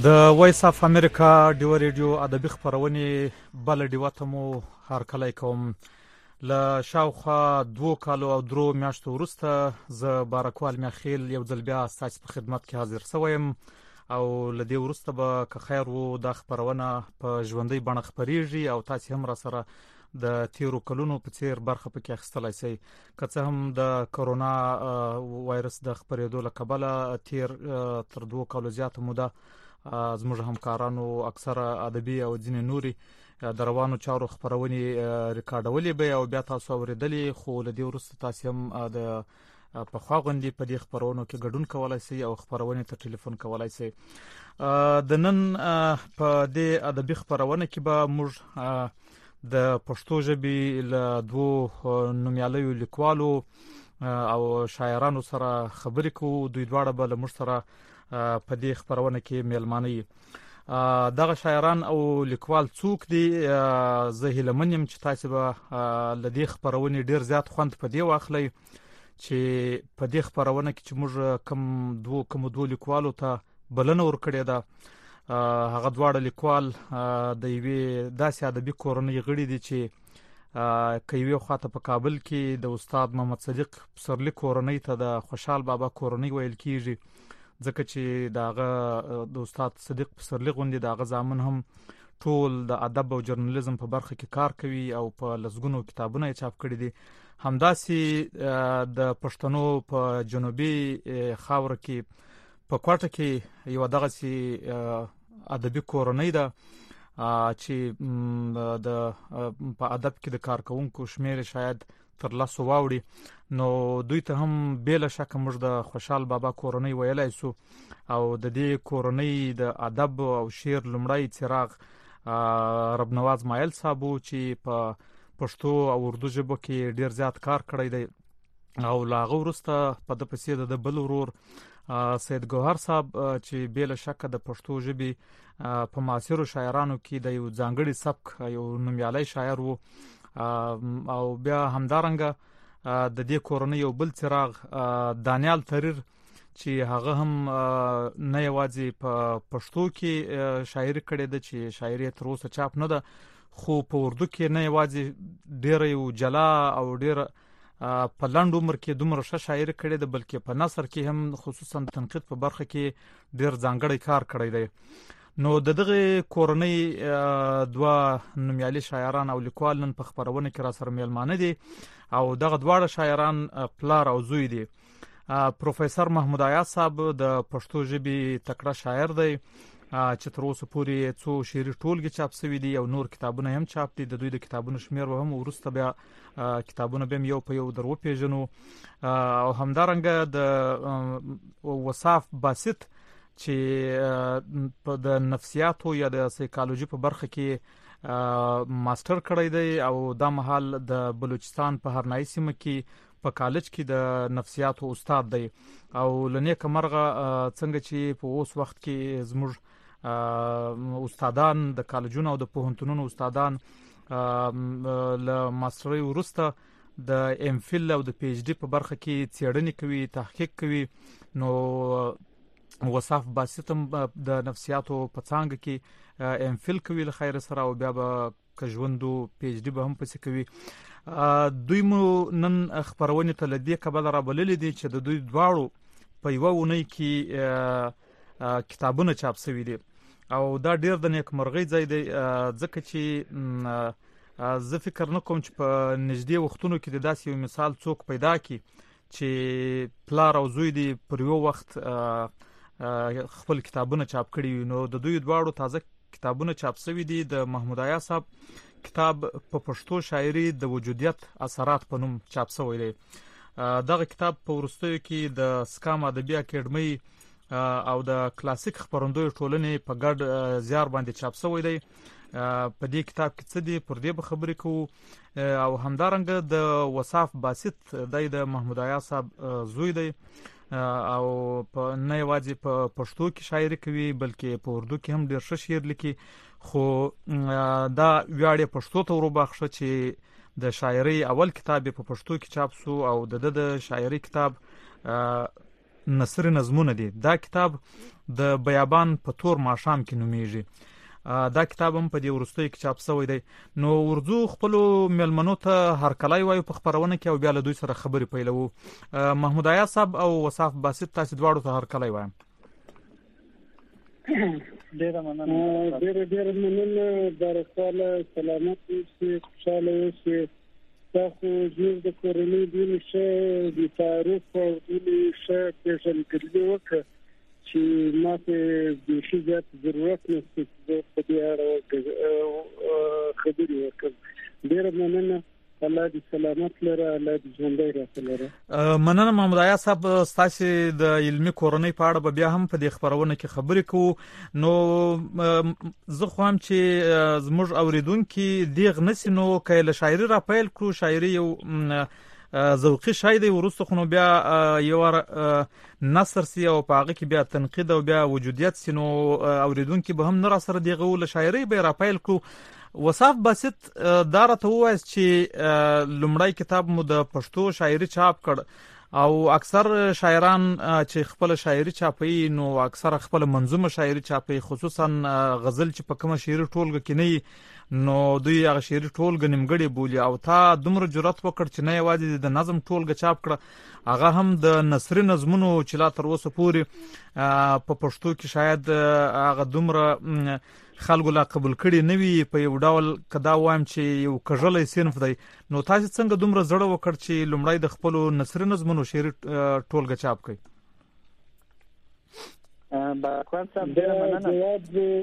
د وایس اف امریکا ډیو ریډیو ادبي خبرونه بل ډیو ته مو هرکلی کوم. له شاوخوا 2 کالو او 3 میاشتو وروسته زه بارکوال میاخیل یو ځل بیا ستاسو په خدمت کې حاضر شوم او له دې وروسته به که خیر وو د خبرونه په ژوندۍ بڼه خبرېږي او تاسو هم را سره د تیرو کلونو په څیر برخه پکې اخیستلای شئ. که څه هم د کرونا وایرس د خبرېدو له کبله تیر تر 2 کالو زیاته موده زموږ همکارانو اکثره ادبي او ځینې نوري د روانو چارو خبرونې ریکارډولې به او بیا تاسو اوریدلې، خو له دې وروسته تاسو هم د په خوا غونډې په دې خبرونو کې ګډون کولای شئ او خبرونې ته ټلیفون کولای شئ. د نن په دې ادبي خبرونه کې به موږ د پښتو ژبې له 2 نومیالیو لیکوالو او شاعرانو سره خبرې کوو. دوی دواړه به له موږ سره په دې خبرونه کې میلمانه وي. دغه شاعران او لیکوال څوک دي؟ زه هیله من یم چې تاسو به له دې خبرونې ډیر زیات خوند په دې واخلئ چې په دې خبرونه کې چې موږ کوم دوه لیکوالو ته بلنه ورکړې ده. هغه دواړه لیکوال د یوې داسې ادبي کورنۍ غړي دي چې که یوې خواته په کابل کې د استاد محمد صدیق پسرلي کورنۍ ته د خوشحال بابا کورنۍ ویل کیږي، ځکه چې د استاد صدیق پسرلي غوندې د هغه زامن هم ټول د ادب او ژورنالیزم په برخه کې کار کوي او په لسګونو کتابونه یې چاپ کړي دي. همداسې د پښتنو په جنوبي خاوره کې په کوټه کې یو دغسې ادبي کورنۍ ده چې په ادب کې د کارکونکو شمیر شاید تر 10 واوړي. نو دوی ته هم بلا شک موږ د خوشحال بابا کورنۍ ویلای سو او د دې کورنۍ د ادب او شعر لومړی څراغ رب نواز مایل صاحب چې په پښتو او اردو ژبه کې ډیر زیات کار کړی دی او لاغه وروسته په د پسې د بل ورور سید ګوهر صاحب چې بلا شک د پښتو ژبې په معاصرو شاعرانو کې د یو ځانګړي سبک یو نومیالی شاعر وو. او بیا همدارنګه د دې کورنۍ یو بل څراغ دانیال تریر چې هغه هم نه یوازې په پښتو کې شاعري کړې ده چې شاعري تر اوسه چاپ نه ده، خو په اردو کې نه یوازې ډېر یو جلا او ډېر په لنډ عمر کې دومره ښه شاعري کړې ده، بلکې په نثر کې هم خصوصا د تنقید په برخه کې ډېر ځانګړی کار کړی دی. نو د دغه کورنۍ 2 نومیالي شاعران او لیکوال نن په خبرونه کې را سره میلمانه دي او دغه دواړه شاعران پلار او زوی دي. پروفیسور محمود آیاز صاحب د پښتو ژبې تکړه شاعر دی چې تر اوسه پورې څو شعري ټولګې چاپ شوي دي او نور کتابونه هم چاپ دي. د دوی د کتابونو شمیر به هم وروسته بیا کتابونه به یو په یو در وپېژنو. او همدارنګه د وصاف باسط چې د نفسیاتو یا د سایکالوژي په برخه کې ماستر کړی دی او دا مهال د بلوچستان په هرنایي سیمه کې په کالج کې د نفسیاتو استاد دی او لنیکه مرغه څنګه چې په اوس وخت کې زموږ استادان د کالجونو او د پوهنتونونو استادان له ماسترۍ وروسته د ام فیل او د پی ایچ ډي په برخه کې څېړنې کوي، تحقیق کوي. نو وصاف باسط هم د نفسیاتو په څانګه کې ام فیل کوي له خیر سره او بیا به که ژوندو پی ایچ ډي به هم پسې کوي. دوی مو نن خبرونې ته له دې کبله رابللي دي چې د دوی دواړو په یوه اونۍ کې کتابونه چاپ شوي دي او دا ډیر د نیکمرغۍ ځای دی، ځکه چې زه فکر نه کوم چې په نږدې وختونو کې د داسې یو مثال څوک پیدا کړي چې پلار او زوی دی پر یو وخت خپل کتابونه چاپ کړي. نو د دوی دواړو تازه کتابونه چاپ شوي دي. د محمود آیاز صاحب کتاب په پښتو شاعري د وجودیت اثرات په نوم چاپ شوی دی. دغه کتاب په وروستیو کې د سکام ادبي اکیډمۍ او د کلاسیک خبرندوی ټولنې په ګډ زیار باندې چاپ شوی دی. په دې کتاب کې څه دي پر دې به خبرې کوو. او همدارنګه د وصاف باسط د محمود آیاز صاحب زوی دی او په نه یوازې په پښتو کې شاعري کوي بلکې په اردو کې هم ډېر ښه شعر لیکي، خو دا ویاړ پښتو ته وروبخښه چې د شاعري اول کتاب په پښتو کې چاپ شو او د شاعري کتاب نثري نظمونه دي. دا کتاب د بیابان په تور ماښام کې نومیږي. دا کتاب هم په دې وروستیو کې چاپ شوی دی. نو ورځو خپلو میلمنو ته هرکلی وایو په خپرونه کې او بیا له دوی سره خبرې پیلوو. محمود عیاض صاحب او وصاف باسط، تاسو دواړو ته هرکلی وایم. ډېره مننه. بارکاله، سلامت اوسئ، خوشحاله اوسئ. دا خو زموږ د کورنۍ ډېرې ښه د تعارف او ډېرې ښه پېژندګلوي وکړه چې ما ته بیخي زیات ضرورت نشته چې زه په دې اړه خبرې وکړم. ډېره مننه. الله دې سلامت لره، الله دې ژوندی راته لره. مننه محمود عیاض صاحب. ستاسې د علمي کورنۍ په اړه به بیا هم په دې خپرونه کې خبرې کوو. نو زه خواهم چې زموږ اوریدونکي دیغ نسی، نو که له شاعري را پیل کړو. شاعري یو ذوقي شی دی، وروسته خو نو بیا یو نثر سی او په هغه کې بیا تنقید او بیا وجودیت سی، نو اوریدونکي به هم نه را سره دیغه له شاعري به را پیل کړو. وصاف باسط، دا راته ووایاست چې لومړی کتاب مو د پښتو شاعري چاپ کړ او اکثر شاعران چې خپل شاعري چاپي نو اکثر خپل منظومه شاعري چاپي، خصوصا غزل چې په کومه شعري ټولګه کې نه نو دوی هغه شعري ټولګه نیمګړې بولي. او تا دومره جرأت وکړ چې نه یوازې د نظم ټولګه چاپ کړه، هغه هم د نثري نظمونو چې لا تر اوسه پورې په پښتو کې شاید هغه دومره خلکو لا قبول کړي نه وي. په یو ډول که دا وایم چې یو کژلی صنف دی، نو تاسو څنګه دومره زړه وکړ چې لومړی د خپلو نثري نظمونو شعري ټولګه چاپ کړئ؟ بارکوال صاحب، ډېره مننه.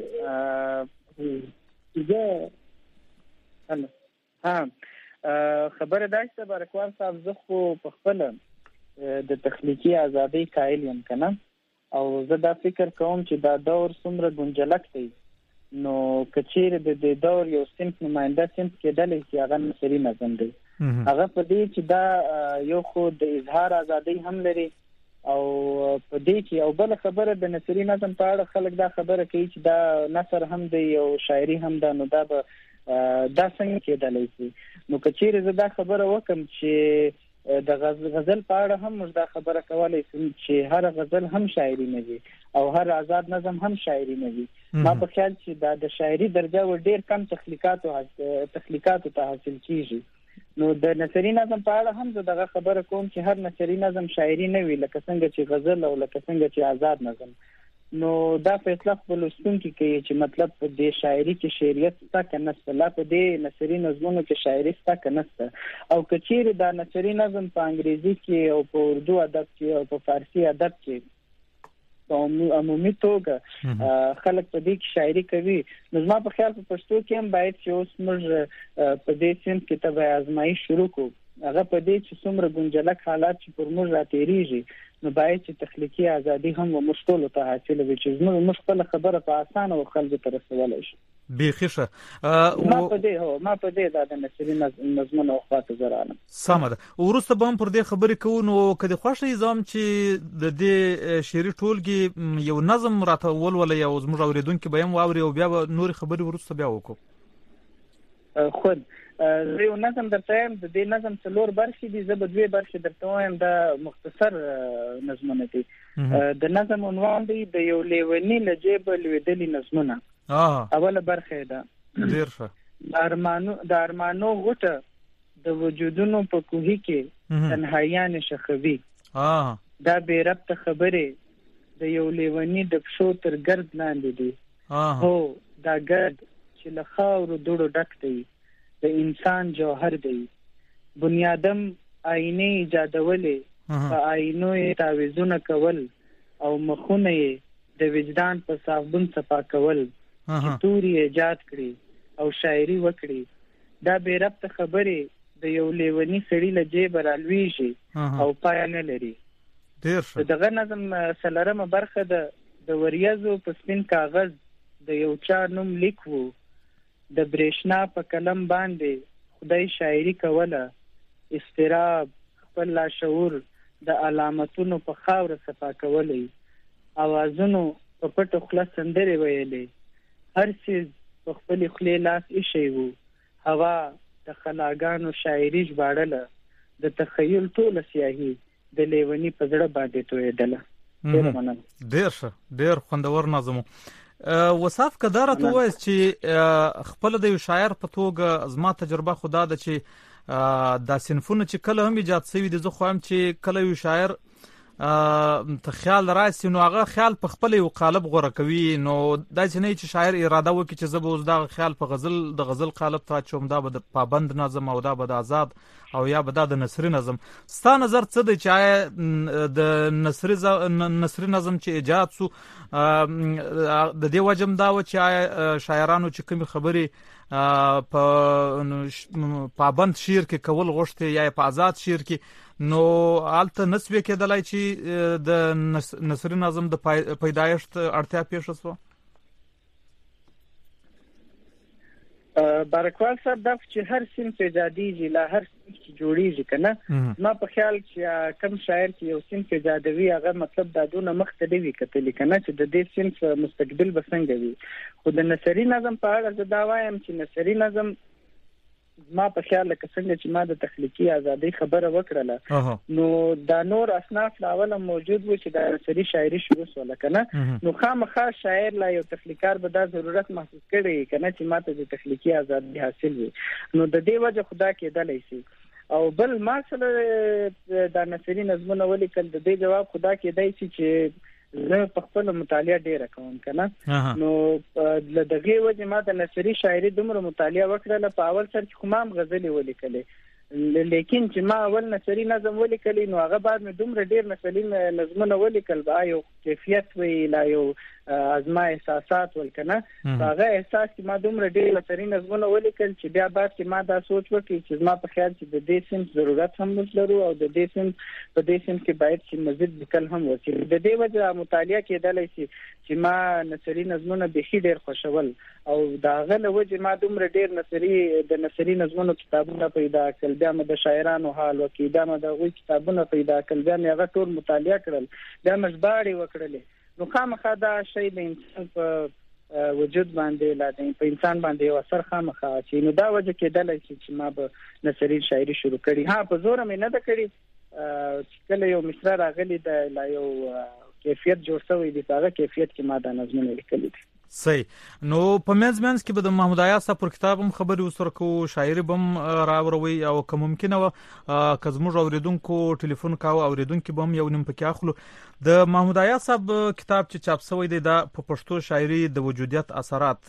خبره دا چې بارکوال صاحب، زه خو په خپله د تخلیقي ازادۍ قایل یم که نه، او زه دا فکر کوم چې دا دور څومره ګنجلک دی، نو که چیرې د دې دور یو صنف نماینده صنف کېدلی چې هغه نثري نظم دی. هغه په دې چې دا یو خو د اظهار ازادۍ هم لري، او په دې کې یو بل خبره د نثري نظم په اړه خلک دا خبره کوي چې دا نثر هم دی او شاعري هم ده، نو دا به دا څنګه کېدلی شي. نو که چیرې زه دا خبره وکړم چې د غزل په اړه هم موږ دا خبره کولی شو چې هر غزل هم شاعري نه وي او هر آزاد نظم هم شاعري نه وي. ما په خیال چې دا د شاعري درجه و ډېر کم تخلیقاتو ته حاصل کیږي. نو د نثري نظم په اړه هم زه دغه خبره کوم چې هر نثري نظم شاعري نه وي، لکه څنګه چې غزل او لکه څنګه چې آزاد نظم. نو دا فیصله خپل لوستونکي کوي چې مطلب په دې شاعري کې شعریت شته که نشته، لا په دې نثري نظمونو کې شاعري شته که نشته. او که چیرې دا نثري نظم په انګریزي کې او په اردو ادب کې او په فارسي ادب کې په عمومي توګه خلک په دې کې شاعري کوي، نو زما په خیال په پښتو کې هم باید چې اوس موږ په دې صنف کې طبع آزمایش شروع کړو. هغه په دې چې څومره ګنجلک حالات چې پر موږ راتېرېږي، نو باید چې تخلیقي ازادي هم موږ ټولو ته حاصله وي چې موږ خپله خبره په اسانه او خلکو ته رسولی شو. بیخي ښه. ما په دې دا د نثري نظمونو خواته زه رالم. سمه ده. وروسته به هم پر دې خبرې کوو. نو که د خوښه یې زم چې د دې شعري ټولګې یو نظم راته ولولئ او زموږ اورېدونکي به هم واوري او بیا به نورې خبرې وروسته بیا وکړو. خود زه یو نظم درته وایم، د دې نظم 4 برخې دي، زه به 2 برخې درته وایم. دا مختصر نظمونه دي. د نظم عنوان دی د یو لیوني له جیبه لوېدلي نظمونه. اوله برخه ده. ډېر ښه. د ارمانو غوټه د وجودونو په کوهي کې تنهایان شخوي. دا بې ربطه خبرې د یو لیوني د پښو تر ګرد لاندې دي. هو دا ګرد چې له خاورو دوړو ډک دی، د انسان جوهر دی. بنیادم آینه ایجادولې، په آینو یې تعویضونه کول او مخونه یې د وجدان په صابون صفا کول، چې توري ایجاد کړي او شاعري وکړي. دا بې ربطه خبرې د یو لیوني سړي له جیبه رالویږي او پای نه لري. دغه نظم 4مه برخه ده. د وریځو په سپین کاغذ د یو چا نوم لیکو، د برېښنا په قلم باندې خدای شاعري کوله. استراب خپل لاشعور د علامتونو په خاوره صفا کولی، اوازونو په پټو خوله سندرې ویلې. هر څیز په خپلې خولې لاس ایښی و، هوا د خلاګانو شاعري ژباړله، د تخیل ټوله سیاهي د لیوني په زړه باندې تویېدله. ډېر مننه. ډېر خوندور نظم وصاف کدار ته وایي چې خپل د یو شاعر په توګه زما تجربه خدا ده چې دا صنفونه چې کله هم ایجاد شوي دي زه خو هم چې کله یو شاعر ته خیال راسي نو هغه خیال په خپل یو قالب غوړه کوي نو دا چې نه چې شاعر اراده وکړي چې زه به اوس دا خیال په غزل قالب ته اچوم دا به د پابند نظم او دا به د آزاد او یا به دا د نثري نظم ستا نظر څه دی چې د نثري نظم چې ایجاد سو د دې وجم دا و چې شاعرانو چې کومې خبرې په پابند شعر کې کول غوښتي یا په آزاد شعر کې نو الته نسوي کېدلای چې د نثري نظم د پیدایښت اړتیا پیښ شوه. بارکوال صاحب دا چې هر صنف ایجادیږي لا هر صنف چې جوړیږي کنه ما په خیال چې کم شاعر چې یو صنف ایجادوي هغه مطلب دا دونه مختلفي کتلی کنه چې د دې صنف مستقبل به څنګه وي خو د نثري نظم په اړه زه دا وایم چې نثري نظم ما په خیال لکه څنګه چې ما د تخلیقي ازادي خبره وکړله نو دا نور اصناف لا اوله موجود و چې د نثري شاعري شروع وسوله کنه نو خامخا شاعر لا یو تخلیقار به دا ضرورت محسوس کړي کنه چې ماته د تخلیقي ازادي حاصل وي نو د دې وجه خدا کېدلای شي او بل ما سره د نثري نظمونه ولیکل د دې جواب خدا کېدای شي چې زه په خپل مطالعه ډیره کوم کنه نو د دغه وجه ما د نثري شاعري دومره مطالعه وکړله په اول سر کې کوم غزلې ولیکلې لیکن چې ما اول نثري نظم ولیکلې نو هغه بعد مې دومره ډیر نثري نظمونه ولیکل با یو کیفیت وی لا یو ازما احساسات ولکنه هغه احساس چې ما دومره ډیر نثري نظمونه ولیکل چې بیا بعد کې ما دا سوچ وکړ چې ما په خیال چې د دې سم ضرورت هم لرو او د دې سم په دې سم کې باید چې مزید وکړ هم وسی د دې وجه مطالعه کېدلای شي چې ما نثري نظمونه به ډیر خوشول او دا غل وجه ما دومره ډیر د نثري نظمونو کتابونه پیدا کړل بیا مې د شاعرانو حال وکړ دا مې د غوي کتابونه پیدا کړل بیا مې هغه ټول مطالعه کړل بیا مزباړي وکړلې نو خامخا دا شی د انسان په وجود باندې لادین په انسان باندې یو اثر خامخا چې نو دا وجه کېدلای شي چې ما به نثري شاعري شروع کړي ها په زور مې نه ده کړی چې کله یو مصرع راغلی د لا یو کیفیت جوړ شوی دی هغه کیفیت کې ما د نظمونه لیکلي دي صحیح نو په منځ کې به د محمود عیاض صاحب پر کتاب هم خبرې وسره کو شاعري بم راوروي او که ممکنه و که زموږ اوریدونکو ټلیفون کاوه اوریدونکو به هم یو نیم پکې اخلو د محمود عیاض صاحب کتاب چې چاپ شوی دی دا په پښتو شاعري د وجودیت اثرات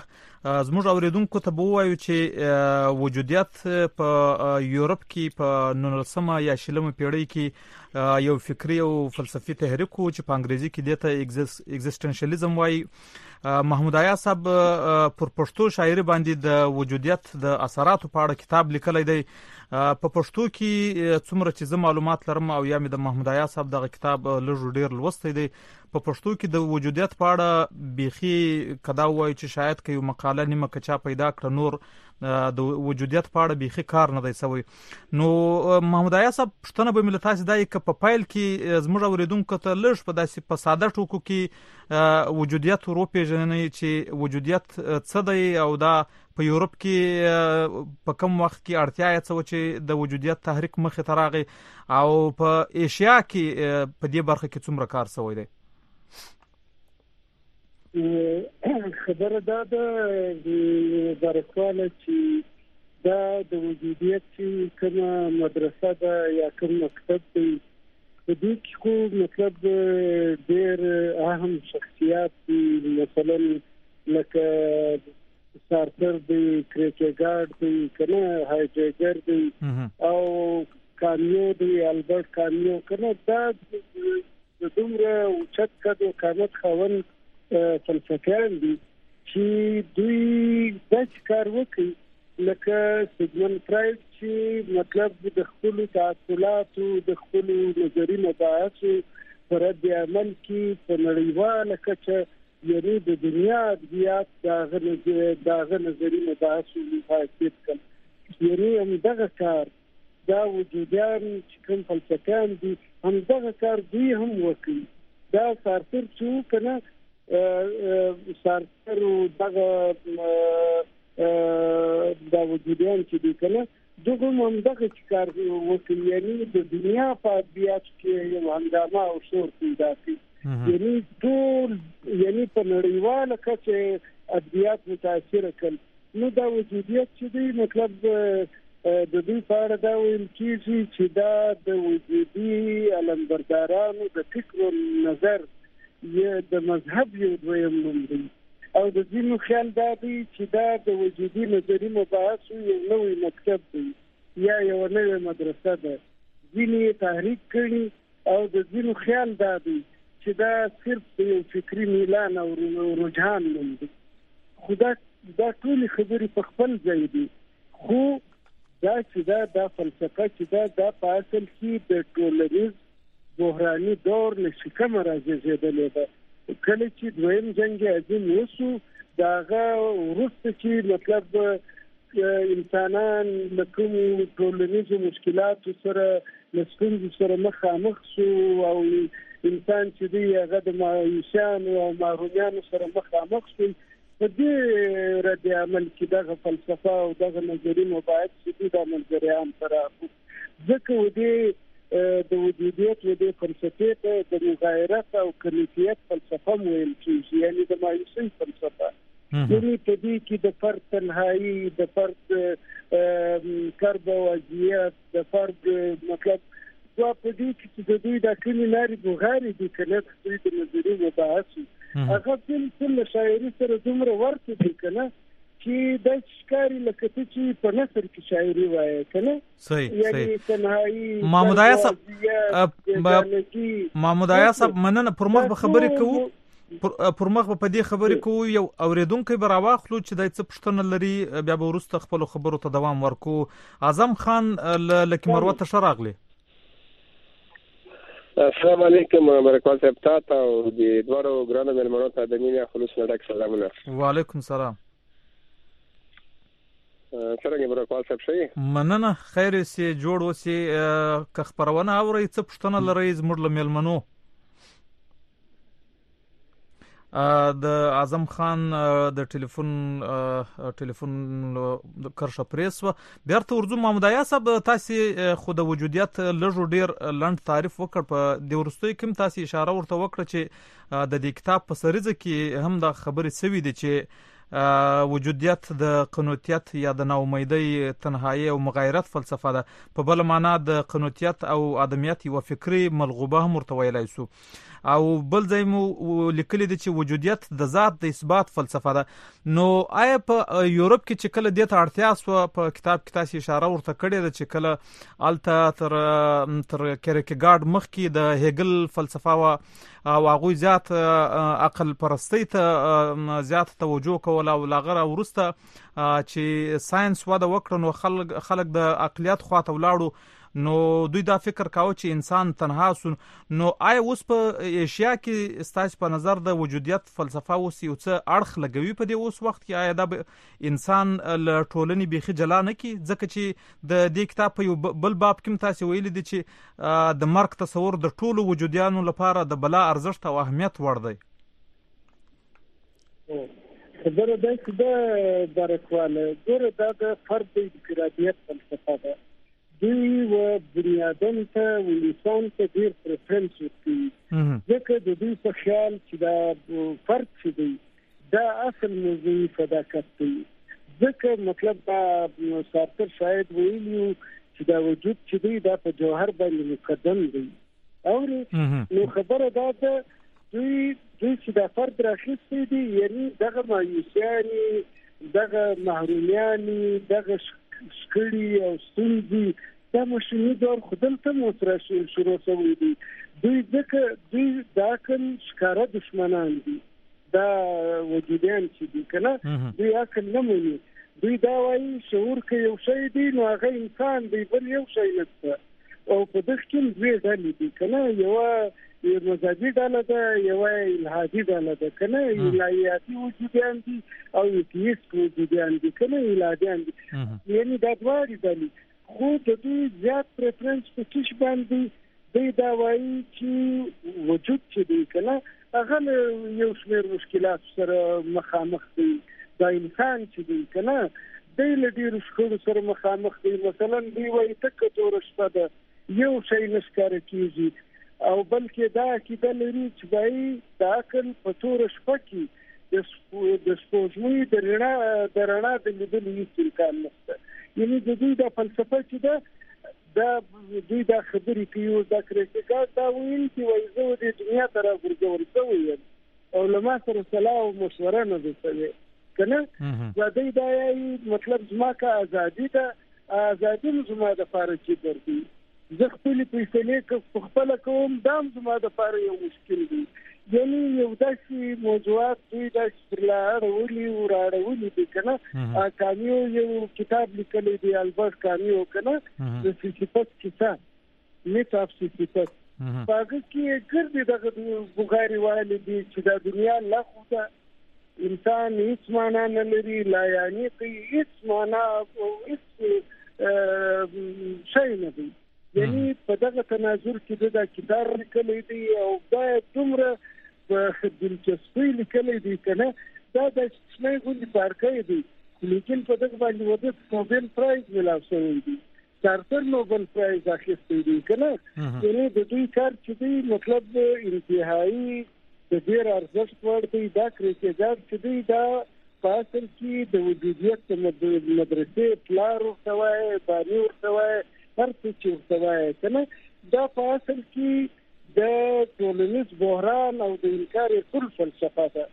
زموږ اوریدونکو ته به وایو چې وجودیت په یورپ کې په 19مه یا 20مه پیړۍ کې یو فکری او فلسفي تحریک چې په انګریزي کې دته ایگزیستنشلیزم وایي محمود عیاض صاحب پر پښتو شاعري باندې د وجودیت د اثراتو په اړه کتاب لیکلی دی په پښتو کې څومره چې زه معلومات لرم او یا مې د محمود عیاض صاحب دغه کتاب لږ ډیر لوستی دی په پښتو کې د وجودیت په اړه بیخي کدا وایي چې شاید که یو مقاله نیمه کچا پیدا کړه نور د وجودیت په اړه بیخي کار نه دی سوی نو محمود عیاض صاحب پښتنه به ملت تاسو دای ک په فایل کې زموږ اوریدونکو ته لږ په داسې په ساده ټکو کې وجودیت وروپېژنئ چې وجودیت څه دی او دا په یورپ کې په کوم وخت کې اړتیا یې څه چې د وجودیت تحریک مخې ته راغی او په ایشیا کې په دې برخه کې څومره کار شوی دی خبره دا ده بارکواله چې دا د وجودیت چې کومه مدرسه ده یا کوم مکتب دی په دې کې خو مطلب ډېر اهم شخصیات دي مثلا لکه سارتر دی کریکګارډ دی کنه هایډگر دی او کامیو دی البرت کامیو کنه دا د دومره اوچت کدو قامت خاون فلسفیان دي چې دوی داسې کار وکړي لکه سیګمن فراید چې مطلب د خپل تعصباتو د خپل نظری مباحثو پر رد عمل کې په نړیواله کچه یعنی د دنیا ادبیات داغه نظری مباحثو حیثیت کړ یعنی همدغه کار دا وجودیان چې کوم فلسفیان دي همدغه کار دوی هم وکړي دا سارتر څو کنه سارتر دغه دا وجودیان چې دي کنه دغه همدغه کار وکړي، یعنی د دنیا په ادبیاتو کې یو هنګامه او شور پیدا کړي. یعنی ټول یعنی په نړیواله کچه ادبیات متاثر کړل. نو دا وجودیت چې دی مطلب د دوی په اړه دا ویل کېږي چې دا د وجودي علمبردارانو د فکر او نظر د مذهب یو دویم نوم دی، او د ځینو خیال دا دی چې دا د وجودي نظري مباحثو یو نوی مکتب دی یا یو نوې مدرسه ده. ځینې تحریک کړي او د ځینو خیال دا دی چې دا صرف یو فکری میلان او رجحان نوم دی. خو دا ټولې خبرې په خپل ځای دي، خو دا چې دا فلسفه چې دا په اصل کې د ټولنیز بحراني دور له شکمه رازېږېدلې ده. کله چې دویم جنګ عظیم وشو د هغه وروسته چې مطلب انسانان له کومو ټولنیزو مشکلاتو سره له ستونزو سره مخامخ شو او انسان چې دی هغه د معیشانو او محرومیانو سره مخامخ شو، په دې رد عمل کې دغه فلسفه او دغه نظري مباحث چې دي د منظریان پراخو. ځکه ودې د وجودیت و د فلسفې ته د مغایرت او کمیتیت فلسفه ویل کېږي، یعنی د مایوسۍ فلسفه. یعنی په دې کې د فرد تنهایی، د فرد کرب او اذیت، د فرد مطلب په دې کې د دوی د کلي لارې بغارې دي که نه دوی د نظري مباحثو هغه بالکل له شاعري سره دومره ورته دي که نه چې دا ښکاري لکه ته چې په نثر کې شاعري وایې که نه. یعنی تنهایی محمودایا صاحب مننه. پر مخ به خبرې کوو، پر مخ به په دې خبرې کوو. یو اورېدونکی به راواخلو چې دای څه پوښتنه لري، بیا به وروسته خپلو خبرو ته دوام ورکو. اعظم خان له لکي مروه ته ښه راغلی. السلام علیکم مرکوال صاحب، تاسو او د دوړو ګرانو مېلمنو ته د مینې خلوص نه ډک سلامونه. وعلیکم سلام. څنګه مرکوال صاحب شئ؟ مننه، خیر اوسې، جوړ اوسې. که خبرونه اورئ څه پوښتنه لرئ زموږ له مېلمنو؟ د اعظم خان د ټلیفون کرښه پرې شوه. بیرته ورځو. محمودایا صاحب، تاسې خو د وجودیت لږ ډېر لنډ تعریف وکړ. په دې وروستیو کې هم تاسې اشاره ورته وکړه چې د دې کتاب په سریزه کې هم دا خبرې شوي دي چې وجودیت د قنوتیت یا د ناامیدۍ، تنهایی او مغایرت فلسفه ده. په بل معنا د قنوتیت او ادمیت یو فکری ملغوبه هم ورته ویلای شو. او بل ځای مو لیکلي دي چې وجودیت د ذات د اثبات فلسفه ده. نو آیا په یورپ کې چې کله دې ته اړتیا سوه، په کتاب کې تاسې اشاره ورته کړې ده چې کله هلته تر کیرکګارډ مخکې د هیګل فلسفه وه او هغوی زیات عقل پرستۍ ته زیات توجه کوله، او له هغه وروسته چې ساینس وده وکړه نو خلک د عقلیت خواته ولاړو، نو دوی دا فکر کاوه چې انسان تنها سو. نو آیا اوس په ایشیا کې ستاسو په نظر د وجودیت فلسفه اوس یو څه اړخ لګوي په دې اوس وخت کې؟ آیا دا انسان له ټولنې بیخي جلا نه کړي؟ ځکه چې د دې کتاب په یو بل باب کې تاسو ویلي دي چې د مرګ تصور د ټولو وجودیانو لپاره د بلا ارزښت او اهمیت وړ دی. خبره دا چې دا برکواله ګوره دا د فرد د انفرادیت فلسفه ده. دوی و بنیادم ته و انسان ته ډېر پریفرنس ورکوي، ځکه د دوی په خیال چې دا فرد چې دی دا اصل موضوعي صداقت دی. ځکه مطلب دا سارتر شاید ویلي چې دا وجود چې دی دا په جوهر باندې مقدم دی. نو خبره دا ده دوی چې دا فرد راخیستی دی، یعنی دغه مایوسیانې، دغه محرومیانې، دغه شخړې او ستونزې دا ماشیني دور خو دلته مو سره شروع شوي دي. دوی ځکه دوی دا عقل ښکاره دشمنان دي، دا وجودیان چې دي که نه، دوی عقل نه مني. دوی دا وایي شعور که یو شی دی نو هغه انسان دی، بل یو شی نشته. او په دغه کې دوې ډلې دي که نه، یوه مذهبي ډله ده، یوه الهادي ډله ده که نه. الهیاتي وجودیان دي او ایتیست وجودیان دي که نه، الهادیان دي. یعنی دا دواړې ډلې. خو د دوی زیات پریفرنس په کش باندې دوی دا وایي چې وجود چې دی که نه هغه له یو شمېر مشکلاتو سره مخامخ دی. دا انسان چې دی که نه دی له ډېرو شخړو سره مخامخ دی. مثلا دوی وایي تکه توره شپه ده، یو شی نه ښکاره کېږي، او بلکې دا عقیده لري چې وایي د عقل په توره شپه کې د سپوږمۍ د رڼا د لیدلو هېڅ امکان نشته. یعنې د دوی دا فلسفه چې ده دوی دا خبرې کوي او دا کریټیکات دا ویل چې وایي زه دې دنیا ته راغورځول شوی یم او له ما سره صلاح او مشوره نه ده شوې که نه. دوی دا وایي مطلب زما که ازادي ده، ازادي هم زما دپاره کبر دی. زه خپلې فیصلې په خپله کوم، دا هم زما دپاره یو مشکل دی. یعنی یو داسې موضوعات دوی داسې پر لا اړولي او راړولي دي که نه. کامیو یو کتاب لیکلی دی، البرټ کامیو که نه، د سیسیفس کیسه، میت آف سیسیفس. په هغه کې ګردې دغه بغارې ویلي دي چې دا دنیا لغو ده، انسان هیڅ معنا نه لري، لا یعنې کوي، هیڅ معنا او هیڅ شی نه دی. یعنی په دغه تناظر کې دا کتاب لیکلی دی او دا دومره په دلچسپۍ لیکلی دی که نه، دا د کوچنۍ غوندې پارکی دی، لیکن په دغه باندې ودې نوبل پرایز ملاو شوی دی، چارټر نوبل پرایز اخیستی دی که نه. یعنی د دوی کار چې دی مطلب انتهایی د ډېر ارزښت وړ دی. دا کریټیکات چې دی دا په اصل کې د وجودیت د مدرسې پلار ورته وایي، باني ورته وایي، هر څه چې ورته وایي که نه، دا په اصل کې د ټولنیز بحران او د انکار کل فلسفه ده.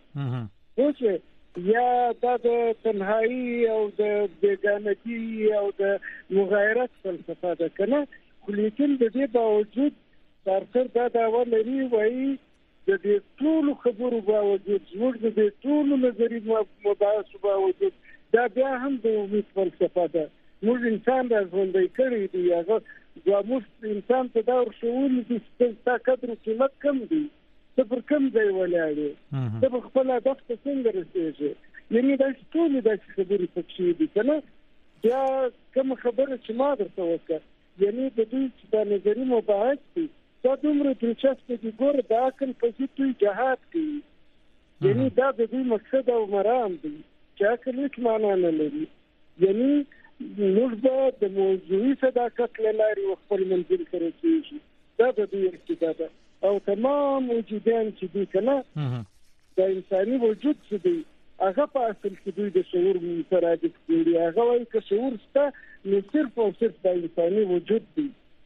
پوه یا دا د تنهایی او د بیگانگی او د مغایرت فلسفه ده که نه. خو لیکن د دې باوجود ډاکټر دا دعوه لري، وایي د دې ټولو خبرو باوجود، زموږ د دې ټولو نظري مباحثو باوجود، دا بیا هم د امید فلسفه ده. موږ انسان را ژوندی کړی دی، هغه موږ انسان ته دا ورښوولي دي چې ستا قدر و قیمت کم دی، ته پر کوم ځای ولاړ یې، ته به خپل هدف ته څنګه رسېږې. یعنې داسې ټولې داسې خبرې پکښې دي که نه. بیا کومه خبره چې ما درته وکړه، یعنې د دوی چې دا نظري مباحث دي دا دومره دلچسپه دي. ګوره د عقل په ضد دوی جهاد کوي، یعنې دا د دوی مقصد او مرام دی چې عقل هېڅ معنا نه لري. یعنې موږ به د موضوعي صداقت له لارې خپل منزل ته رسېږي، دا د دوی عقیده ده. او تمام وجودیان چې دي که نه، د انساني وجود چې دی هغه په اصل کې دوی د شعور مترادف کړي. هغه وایي که شعور شته نو صرف او صرف د انساني وجود دی.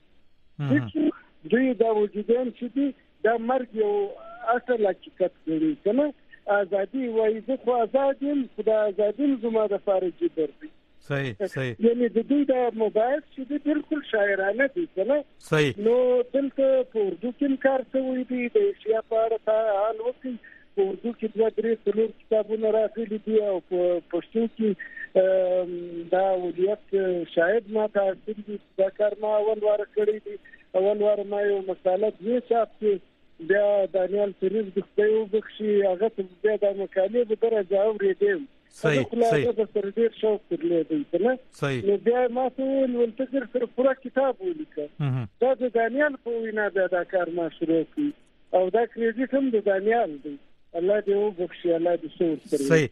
دوی دا وجودیان چې دي دا مرګ یو اصل حقیقت ګڼي که نه. ازادي وایي زه خو ازاد یم، خو د ازادي هم زما دپاره جبر دی. صحیح. یعنی د دوی د مباحث چې دی بالکل شاعرانه دي که نه. صحیح. نو دلته په اردو کې هم کار شوی دی، د ایشیا په اړه حال وکړي. په اردو کې 2-3 کتابونه راغلي دي او په پښتو کې دا ولیت شاهد ما ته حاصل دي. دا کار ما اول واره کړی دی. اول واره ما یو مقاله دوی چاپ کړې، بیا دانیال فریز د خدای وبخښي هغه ته بیا دا مقالې به درجه اورېدم. صحیح. دا سره ډېر شوق درلودی که نه. نو بیا ما ته وویل ته سره پوره کتاب ولیکه. دا د دانیال په وینا بیا دا کار ما شروع کړي او دا کریډیټ هم د دانیال دی. الله دې وبخښي، الله دې ښه ورسره. صحیح.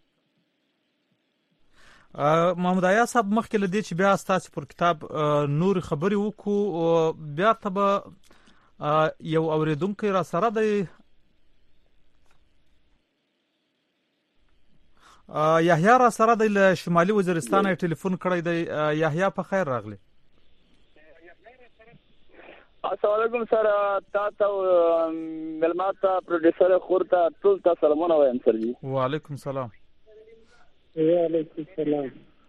محمد عیا صاحب، مخکې له دې چې بیا ستاسو پر کتاب نور خبرې وکړو، بیا ته به یو اورېدونکی را سره دی، یحیی را سره دی، له شمالي وزیرستان یې ټلیفون کړی دی. یحیی په خیر راغلی. السلام علیکم سر، تا ته ملما ته پروډوسر خور ته ټول ته سلامونه وایم سر جی. وعلیکم السلام. وعلیکم السلام.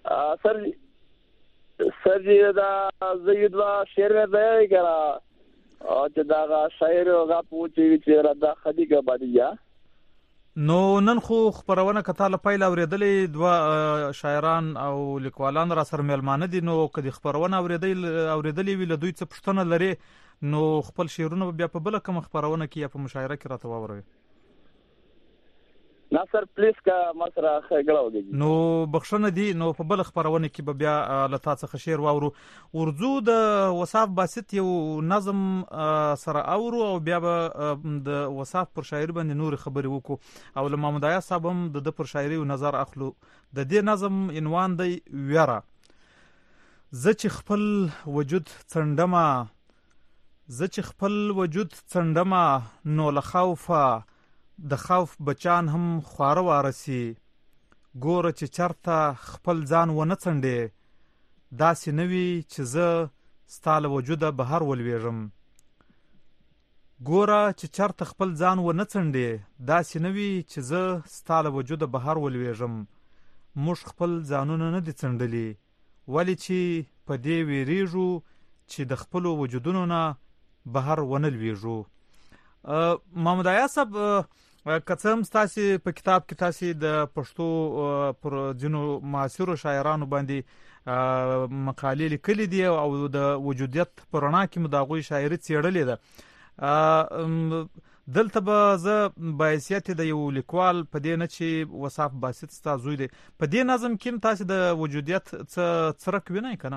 سر جی دا زیدوا شعر مې دی کرا او چې دا شاعر هغه پوښتنه چې دا خدیجه بادیا. نو نن خو خبرونه کتاله پایله اوریدلې، دوه شاعران او لیکوالان را سره ملمانه دي. نو کدي خبرونه اوریدلې ویل دوی څه پښتنه لري، نو خپل شعرونه بیا په بل کوم خبرونه کې یا په مشاعره کې راته واوروي. ناصر پلیز کا مسره خګړو نو بخښنه دی نو په بل خبرونه کې به بیا لتا څخه شعر واورو ورزو د وصاف باسط یو نظم سره اورو او بیا به د وصاف پر شاعر باندې نور خبرې وکړو او له محمد عیا صاحب هم د پر شاعري نظر اخلو د دې نظم عنوان دی ویرا زه چې خپل وجود څنډما نو له خوفه د خوف بچان هم خواره وارسي ګوره چې چرته خپل ځان ونه څنډې داسې نوي چې زه ستا له وجوده بهر ولویږم ګوره چې چرته خپل ځان ونه څنډې داسې نوي چې زه ستا له وجوده بهر ولویږم موږ خپل ځانونه نه دي څنډلي ولې چې په دې ویریږو چې د خپلو وجودونو نه بهر ونه لویږو محمد عیا صاحب کڅم ستاسي په کتاب کې تاسي د پښتو پر ځینو معاصرو شاعرانو باندې مقالې لیکلې دي او د وجودیت پر رڼا کې مداغوي شاعري څېړلې ده دلته به زه بایسیت د یو لیکوال په دې نه چې وصاف باسط ستا زوی دی په دې نظم کې تاسي د وجودیت څرک وینئ کنه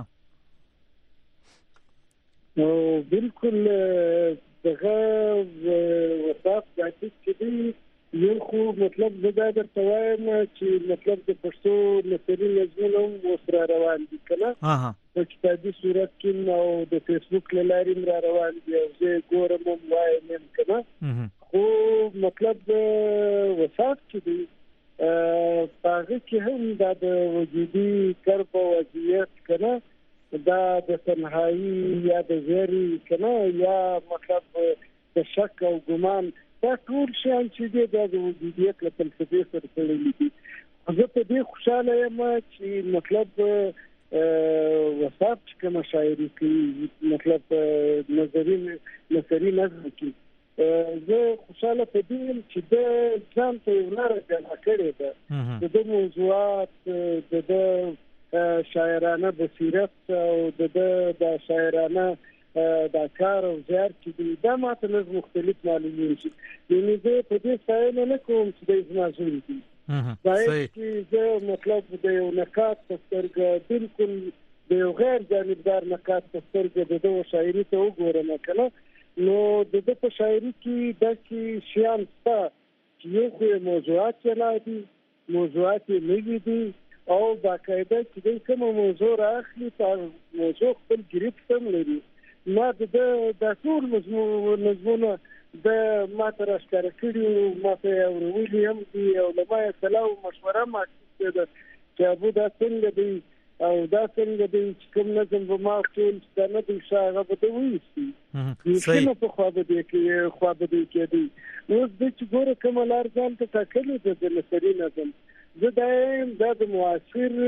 بالکل دغه وصاف باسط چې دی یو خو مطلب زه درته وایم چې مطلب د پښتو نثري نظمونه هم سره روان دي کنه په کتابي صورت کې او د فیسبوک له لارې را روان دي او زه ګورم هم وایم کنه خو مطلب وصاف چې دی هغه کې هم د وجودي کرب او وضعیت کنه دا د تنهایی یا د زیری کنه یا مطلب د شک او ګمان دا ټول شیان چې د وجودیت له فلسفې سره تړلي دي زه په دې خوشاله یم چې مطلب وصاف چې کوم شاعري کوي مطلب نظري نظم کوي زه خوشاله په دې یم چې د ځان ته یو لاره جلا کړې ده د موضوعات د شاعرانه بصیرت او د شاعرانه دا کار او زیار چې دا ماته لږ مختلف معلومیږي یعنی زه په دې ځای نه کوم چې د ازمازوري دي دا چې زه مطلب د یو نکات په سترګه بالکل د یو غیر جانبدار نکات په سترګه د دوه شاعري ته وګورم کنه نو د په شاعري کې د کې شیان څه چې یو خو موضوعات چلایي موضوعات لګي دي او باقاعده چې کوم موضوع راخلي تاسو موضوع خپل گرفت هم لري ما د ټول نظمونه د ماته راښکاره کړي ماته اورولي هم دي او له ما سلام مشوره ما کړې چې ابو دا څنګه دی او دا څنګه دی چې کوم نظم به ما ټول ستنه د شاغه به وایي صحیح په خو به کې دی اوس د چې ګوره کوم لار ځان ته ټاکلې د نثري نظم زه دایم د معاصر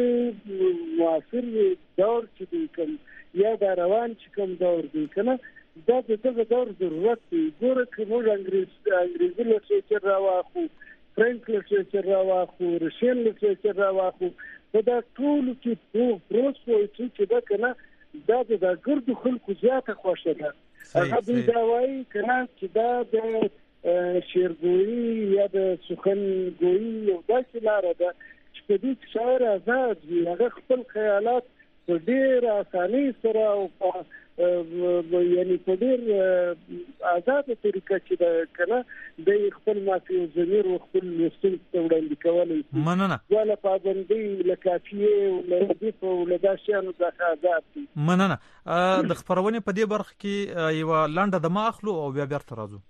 دور چې دی کوم یا دا روان چې کوم دور دی کنه دا د دغه دور ضرورت دی ګوره که موږ انګریزي لټریچر راواخو فرنچ لټریچر راواخو رشین لټریچر راواخو په دا ټولو کې پروس پویټري چې ده کنه دا د ګردو خلکو زیاته خوښه ده هغه دوی دا وایي کنه چې دا د شعرګویي یا د سخنګویي یو داسې لاره ده چې په دې کې شاعر آزاد وي هغه خپل خیالات په ډېر اسانۍ سره او یعنی په ډېر آزاده طریقه چې ده کنه د خپل مافي ضمیر او خپل لوستونکو ته وړاندې کولی شي مننه ولا پابندۍ له کافیې او له ردیف او له داشیانو څخه آزاد دي مننه د خبرونې په دې برخه کې یو لنډه دمه اخلو او بیا بیرته راځو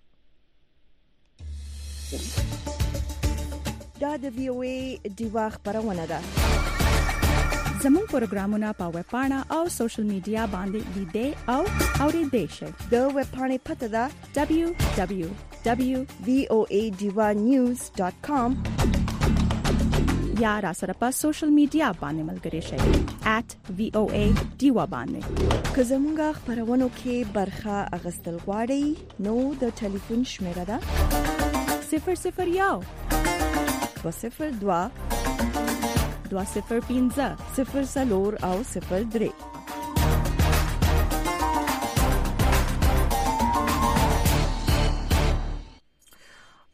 دا د وی او ای دیوا خبرونه ده زمون پروګرامونه په ویب پاڼه او سوشل میډیا باندې لیدئ او اوریدئ شئ د ویب پاڼې پته ده www.voadivanews.com یا را سره په سوشل میډیا باندې ملګری شئ @voa diva باندې که زموږ خبرونو کې برخه اغستل غواړئ نو د ټلیفون شمیره ده 001 202 205 0 او 03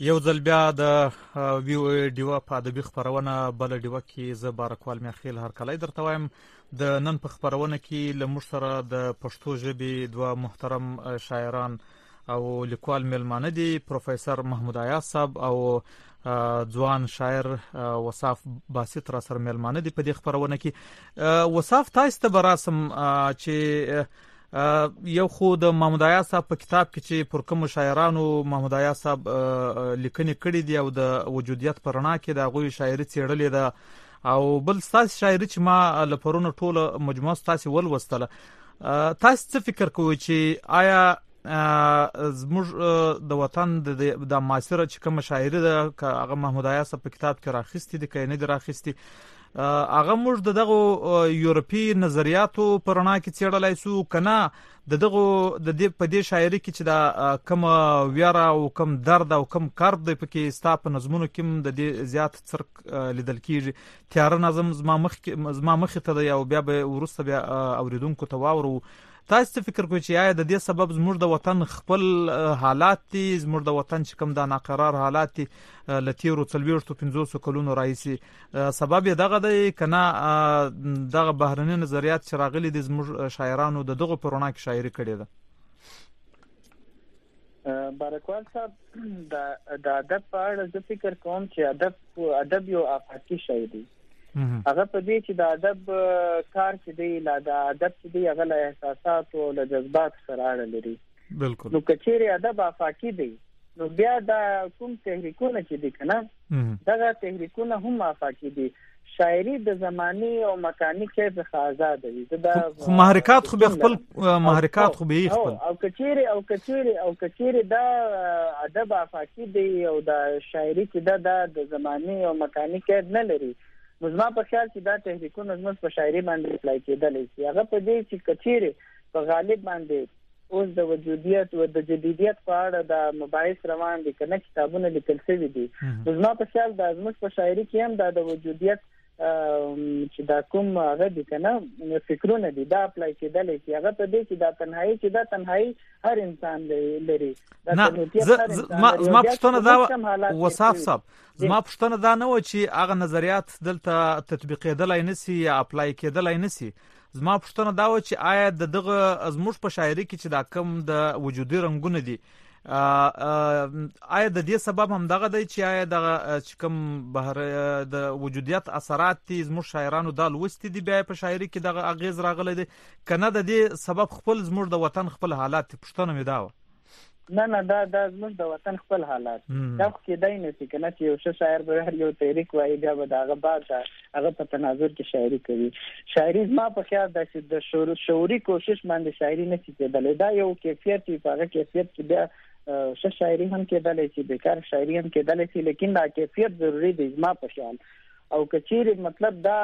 یو ځل بیا د وی او ډیوا په ادبي خبرونه بل ډیوا کې زه بارکوال میخیل هر کله درته وایم د نن په خبرونه کې لمر سره د پښتو ژبې دوه محترم شاعران او لیکوال ملمانه دي پروفیسور محمود عیاض صاحب او ځوان شاعر وصاف باسط را سره ملمانه دي په دې خبرونه کې. وصاف تاسو ته براسم چې یو خو د محمود عیاض صاحب په کتاب کې چې پر کوم شاعرانو محمود عیاض صاحب لیکنې کړې دي او د وجودیت پر رڼا کې د غوي شاعري څېړلې ده او بل تاسو شاعري چې ما لپرونه ټوله مجموعه تاسو ولوستله تاسو څه فکر کوئ چې آیا زموږ د وطن د معاصره چې کوم شاعري ده هغه محمود عیاض صاحب په کتاب کې راخستې دي که نه دي راخستې هغه موږ دغه یورپی نظریاتو پر رڼا کې څېړلای سو کنه دغه د دې په دې شاعري کې چې دا کوم ویرا او کوم درد او کوم کرب د پکې ستا په نظمونو کې د دې زیات څرک لیدل کیږي تیار نظم زما مخ ته دی او بیا به ورسته بیا اوریدونکو ته واورو تاسو فکر کوئ چې آیا د دې سبب زموږ د وطن خپل حالات دي زموږ د وطن چې کوم د ناقرار حالات دي لتیرو 40-50 کلونو راځي سبب یې دغه دی کنه دغه بهرني نظریات چې راغلي دي زموږ شاعرانو دغه پرونه کې شاعري کړې ده. بارکوال صاحب د ادب په اړه زه فکر کوم چې ادب یو افاقي شی دی هغه په دې چې د ادب کار چې دی لا د ادب چې دی هغه له احساسات او له جذبات سره اړه لري. بالکل نو کچېره ادب افاقي دی نو بیا دا کوم تحریکونه چې دي کنه دغه تحریکونه هم افاقي دي. شاعري د زماني او مکاني کې څخه آزاد دي د محرکات خو به خپل محرکات خو به خپل او کچېره دا ادب افاقي دی او دا شاعري چې د زماني او مکاني کې نه لري مزما په خیال چې دا تحریکونه زموږ په شاعري باندې اپلای کېدلی شي هغه په دې چې کچېره په غالب باندې اوس د وجودیت او د جدیدیت په اړه د مباحث روان دي کنه کتابونه لیکل شوي دي زما په خیال د زموږ په شاعري کې هم د وجودیت چې دا کوم هغه دي کنه فکرونه دي دا اپلای کېدلی شي هغه په دې چې دا تنهایی چې دا تنهایی هر انسان لري زما پښتنه دا وصاف صاحب زما پښتنه دا نه و چې هغه نظریات دلته تطبیقېدلای نسی یا اپلای کېدلای نسی زما پښتنه دا و چې آیا دغه زموږ په شاعري کې چې دا کم د وجودي رنگونه دي آیا د دې سبب هم دغه دی چې آیا دغه چې کوم بهر د وجودیت اثرات دي زموږ شاعرانو د لوستي دي بیا په شاعري کې دغه اغیز راغلی دی کنه د دې سبب خپل زموږ د وطن خپل حالات پښتنه مې دا نه دا زموږ د وطن خپل حالات دا کې دای نه چې کنه چې یو شاعر به هر یو تحریک وایي بیا به دغه بعد هغه په تناظر کې شاعري کوي شاعري ما په خیال د شعوري کوشش باندې شاعري نه کېدل دا یو کیفیت دی هغه کیفیت چې بیا شاعري هم کېدلی شي بیکار شاعري هم کېدلی شي لیکن دا کیفیت ضروری دی زما په خیال او کچېره مطلب دا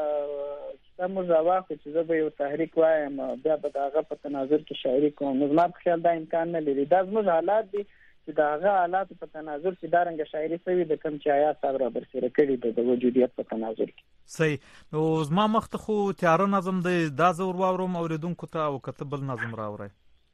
موږ راوخت چې زه به یو تحریک وایم بیا به هغه په تناظر کې شاعري کوم زما په خیال دا امکان نه لري دا زموږ حالات دي چې دا هغه حالات په تناظر کې دا رنګه شاعري سوي د کم چې عیاض صاحب را برسېره کړي د وجودیت په تناظر کې صحیح نو زما مخته خو تیار نظم دی دا زور واورم اوریدونکو ته او کته بل نظم راوړی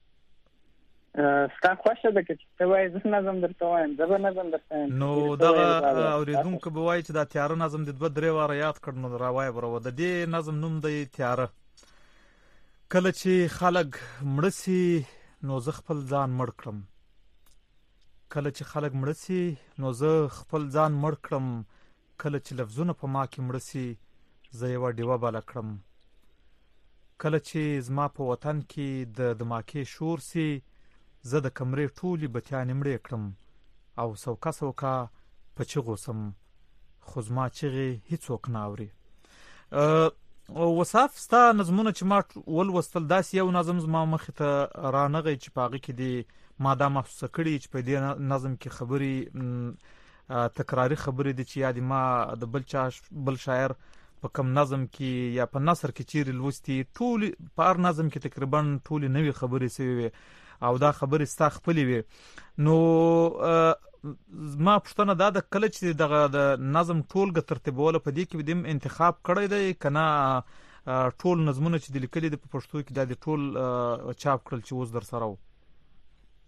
ستا خوښه ده که ته وایې زه نظم درته وایم زه به نظم درته وایم نو دغه اوریدونکو به وایي چې دا تیاره نظم د 2-3 واره یاد کړ نو راوایه به د دې نظم نوم دی تیاره کله چې خلک مړه سي نو زه خپل ځان مړ کړم کله چې خلک مړه سي نو زه خپل ځان مړ کړم کله چې لفظونه په ما کې مړه سي زه یوه ډیوه بله کړم کله چې زما په وطن کې د دماکې شور سي زه د کمرې ټولې بتیانې مړې کړم او سوکا په چغو سم خو زما چغې هیڅوک نه اوري وصاف ستا نظمونه چې ما ولوستل داسې یو نظم زما مخې ته رانغی چې په هغې کې دې ما دا محسوسه کړي چې په دې نظم کې خبرې تکراري خبرې دي چې یا دې ما د بل شاعر په کم نظم کې یا په نثر کې چیرې لوستي ټولې په هر نظم کې تقریبا ټولې نوې خبرې سوي وي او دا خبرې ستا خپلې وي نو ما پښتنه دا د کله چې دغه د نظم ټولګه ترتیبوله په دې کې د انتخاب کړی دی کنه ټول نظمونه چې د لیکلي د په پښتو کې د ټول چاپ کړل چې اوس در سره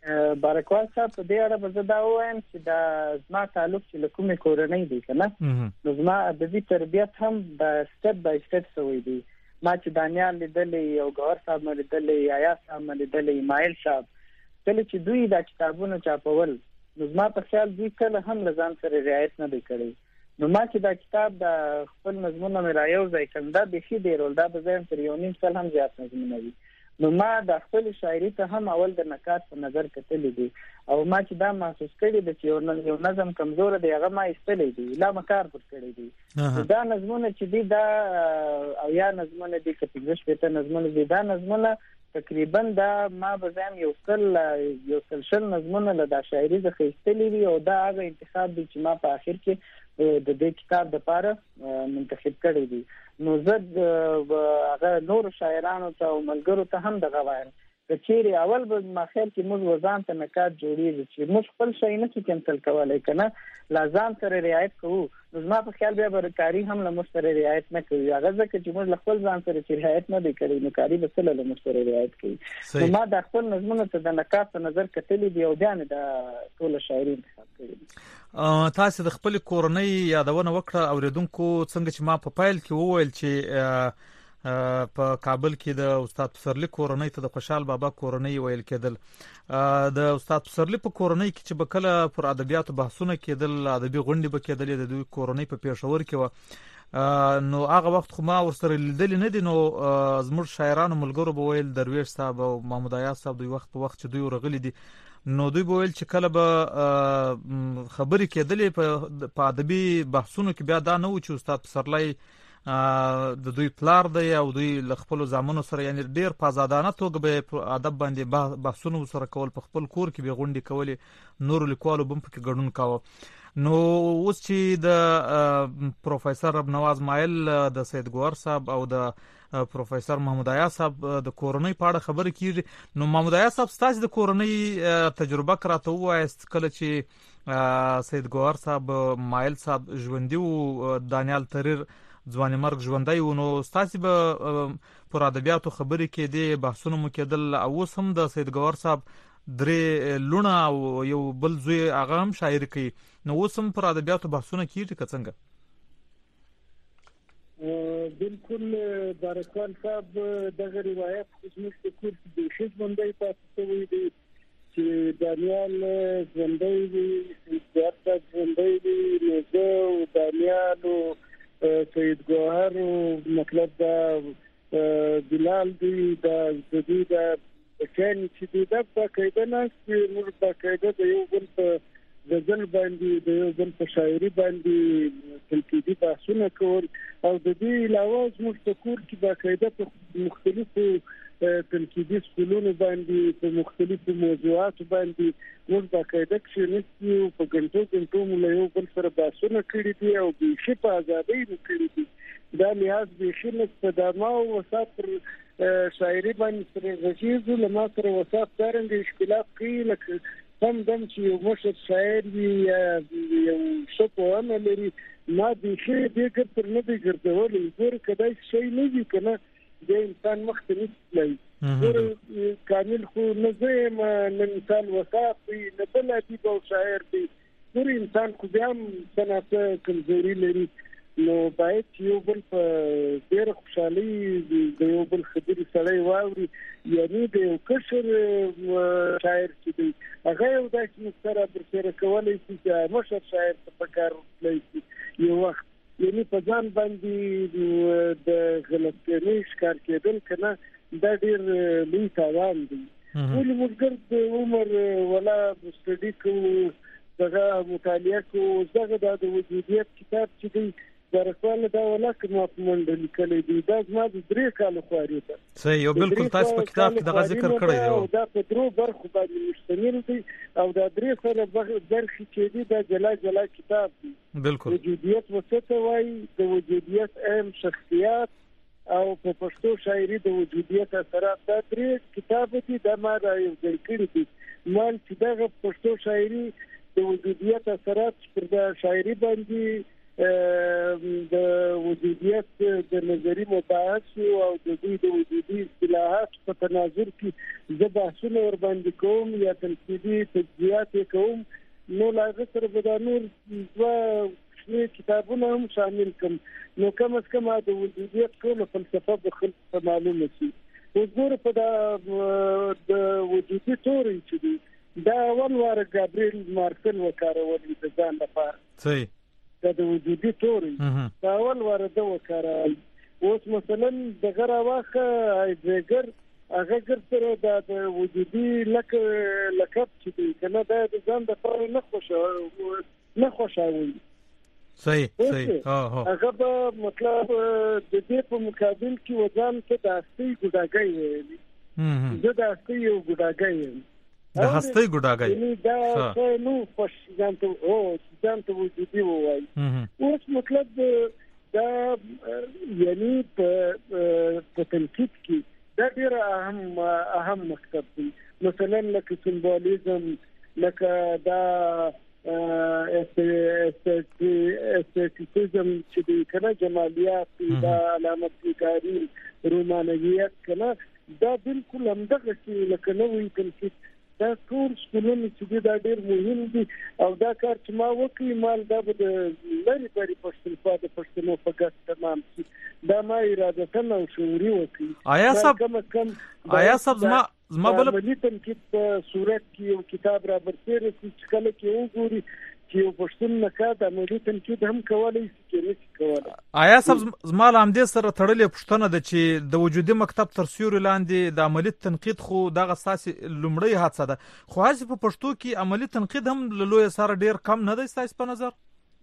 بارکوال صاحب په دې اړه به زه دا وایم چې دا زما تعلق چې له کومې کورنۍ دی که نه نو زما ادبي تربیت هم د سټپ بای سټپ شوی دی. ما چې دانیال لیدلی او ګوهر صاحب مې لیدلی، عیاض صاحب مې لیدلی، مایل صاحب، کله چې دوی دا کتابونه چاپول نو زما په خیال دوی کله هم له ځان سره رعایت نه دی کړی. نو ما چې دا کتاب د خپل نظمونه مې رايوځای کړم دا بیخي ډېر ول، دا به زه تر 1.5 سال هم زیات نظمونه وي. نو ما د خپل شاعري ته هم اول د نکات په نظر کتلی دي او ما چې دا محسوس کړی د چې یو نظم کمزور دی هغه ما ایستلی دی، لا مکار پر کړی دی. دا نظمونه چې دي دا او یا نظمونه دي که 15 نظمونه دي، دا نظمونه تقریبا دا ما به زم یو سل نظمونه له دا شاعري څخه ایستلی دي او دا هغه انتخاب دی چې ما په اخر کې د دې کتاب لپاره منتخب کړی دی. نو زه هغه نور شاعرانو ته او ملګرو ته هم دغه وایم که چیرې اول به ما خیال کې موږ وځان ته نکات جوړېږي چې موږ خپل شی نه شو کینسل کولی که نه لا ځان سره رعایت کوو نو زما په خیال بیا به کاري هم له موږ سره رعایت نه کوي. هغه ځکه چې موږ له خپل ځان سره چې رعایت نه دی کړی نو کاري به څه له موږ سره رعایت کوي. نو ما د خپل نظمونو ته د نکات په نظر کتلی دی او بیا مې د ټوله شاعري انتخاب کړې دي. تاسو د خپل کورنۍ یادونه وکړه اوریدونکو، څنګه چې ما په پیل کې وویل چې په کابل کې د استاد پسرلی کورنۍ ته د خوشحال بابا کورنۍ ویل کېدل. د استاد پسرلی په کورنۍ کې چې به کله پر ادبیاتو بحثونه کېدل، ادبي غونډې به کېدلې، د دوی کورنۍ په پېښور کې وه، نو هغه وخت خو ما ورسره لیدلې نه دي. نو زموږ شاعرانو ملګرو به ویل درویش صاحب او محمود عیاض صاحب دوی وخت په وخت چې دوی ورغلي دي نو دوی به ویل چې کله به خبرې کېدلې په ادبي بحثونو کې بیا دا نه و چې استاد پسرلی د دوی پلار دی او دوی له خپلو زامنو سره یعنې ډېر په ازادانه توګه به په ادب باندې بحثونه ورسره کول، په خپل کور کې به غونډې کولې، نورو لیکوالو به هم پکې ګډون کاوه. نو اوس چې د پروفیسر ربنواز مایل، د سید ګوهر صاحب او د پروفیسر محمود عیاض صاحب د کورنۍ په اړه خبرې کیږي، نو محمود عیاض صاحب ستاسو د کورنۍ تجربه راته ووایاست کله چې سید ګوهر صاحب، مایل صاحب ژوندي وو، دانیال تریر ځواني مرګ ژوندی و، نو ستاسو به پر ادبیاتو خبرې کېدې، بحثونه مو کېدل او اوس هم د سید ګوهر صاحب 3 لوڼه او یو بل زوی هغه هم شاعري کوي، نو اوس هم پر ادبیاتو بحثونه کېږي که څنګه؟ بالکل بارکوال صاحب دغه روایت خو زموږ په کور کې بیخي ژوندی پاتې شوی دی چې دانیال ژوندی وي، سید ګوهر صاحب ژوندی وي، نو زه او دانیال او سید ګوهر مطلب دا بلال دی دا دوی دا بچیان چې دی دا باقاعده ناست موږ باقاعده د یو بل په غزل باندې د یو بل په شاعري باندې تنقیدي بحثونه کول او د دې علاوه زموږ په کور کې باقاعده په مختلفو تنقیدي سکولونو باندې په مختلفو موضوعاتو باندې موږ باقاعده کښېنستي او په ګڼټو مو له یو بل سره بحثونه کړي دي او بیخي په ازادۍ مو کړي دي. دا لحاظ بیخي نشته. دا ما وسات پر شاعري باندې سره غږیږو، له ما سره وسات دارنګه اشکالات کوي لکه هم دم چې یو مشر شاعر وي یا یو ښه پوهنه لري، ما بیخي دې ګرد نه دی ګرځولی. ګوره که دا شی نه وي که نه د انسان مخته نه تللی. ګوره کامل خو نه زه یم، نه مثال وسات دی، نه بل ادیب او شاعر دی. ګوره انسان خو بیا هم څه نه څه کمزوري لري، نو باید چې یو بل په ډېره خوشحالۍ د یو بل خبرې سړی واوري. یعنې د یو کشر شاعر چې دی هغه یو داسې نسخه رابرسېره کولی شي چې مشر شاعر ته په کار وتلی شي یو وخت. یعنې په ځان باندې د غلطفهمۍ ښکار کېدل که نه دا ډېر لوی تاوان دی. ولې موږ ګرد د عمر ولا سټډي کوو، دغه مطالعه کوو، دغه دا د وجودیت کتاب چې دی بارکوال دا ولا که ما په منډه لیکلی دی دا زما د 3 کاله خواري ده. صحیح، یو بالکل تاسو په کتاب کې دغه ذکر کړی دی. دا په 3 برخو باندې مشتمل دی او دا 3 سره برخې چې دي دا جلا جلا کتاب دی. بالکل وجودیت وسته وایي، د وجودیت اهم شخصیات او په پښتو شاعري د وجودیت اثرات، دا 3 کتاب دي. دا ما را یو ځای کړي دي مال چې دغه پښتو شاعري د وجودیت اثرات پر د شاعري باندې د وجودیت د نظری مباحث او د دوی د وجودي اصطلاحات په تناظر کې زه بحثونه ور باندې کوم یا تنقیدي تجزیات کوم، نو لاغه سره به دا نور دوه کتابونه هم شامل کوم، نو کم از کم د وجودیت ټول فلسفه به خلک ته معلومه شي. وګوره په د وجودي توري چې دی دا اول واره ګابریل مارسل وکارول د ځان لپاره. صحیح. دا د وجودي توري دا اول واره د وکارول. اوس مثلا د غره واخه هایدګر هغه ګرځره د وجودي لقب چې دی کنه دا د ځان لپاره نه خوشاوي. صحیح. هغه به مطلب د دې په مقابل کې وځان ته د هستۍ ګډاګۍ ویلي. زه د هستۍ یو ګډاګۍ یم. د هستۍ ګډاګۍ یعنی دا څه نو پښ ځان ته وجودي وایي. اوس مطلب دا یعنی په تنقید کې دا ډېر اهم مکتب دی. مثلا لکه سمبولیزم، لکه دا استیتیزم چې دی کنه، جمالیات، دا علامت نگاری، رومانویت کنه، دا بالکل همدغه چې لکه نوې تنقید دا ټول سکولونه چې دا ډېر مهم دي. او دا کار چې ما وکړي مال دا به د لري پرې پښتونخوا د پښتنو په ګټه تمام شي. دا ما ارادتن او شعوري وکړي. آیا صاحب زما بل عملي تنقید په صورت کې یو کتاب را برسېره چې کله کې وګوري چې یو پښتون نکاح د عملي تنقید هم کولی شي چې نشي کولی. آیا صاحب زما له همدې سره تړلې پوښتنه ده چې د وجودي مکتب تر سیوري لاندې د عملي تنقید خو دغه ستاسې لومړۍ هڅه ده، خو هسې په پښتو کې عملي تنقید هم له لویه سره ډېر کم نه دی ستاسې په نظر؟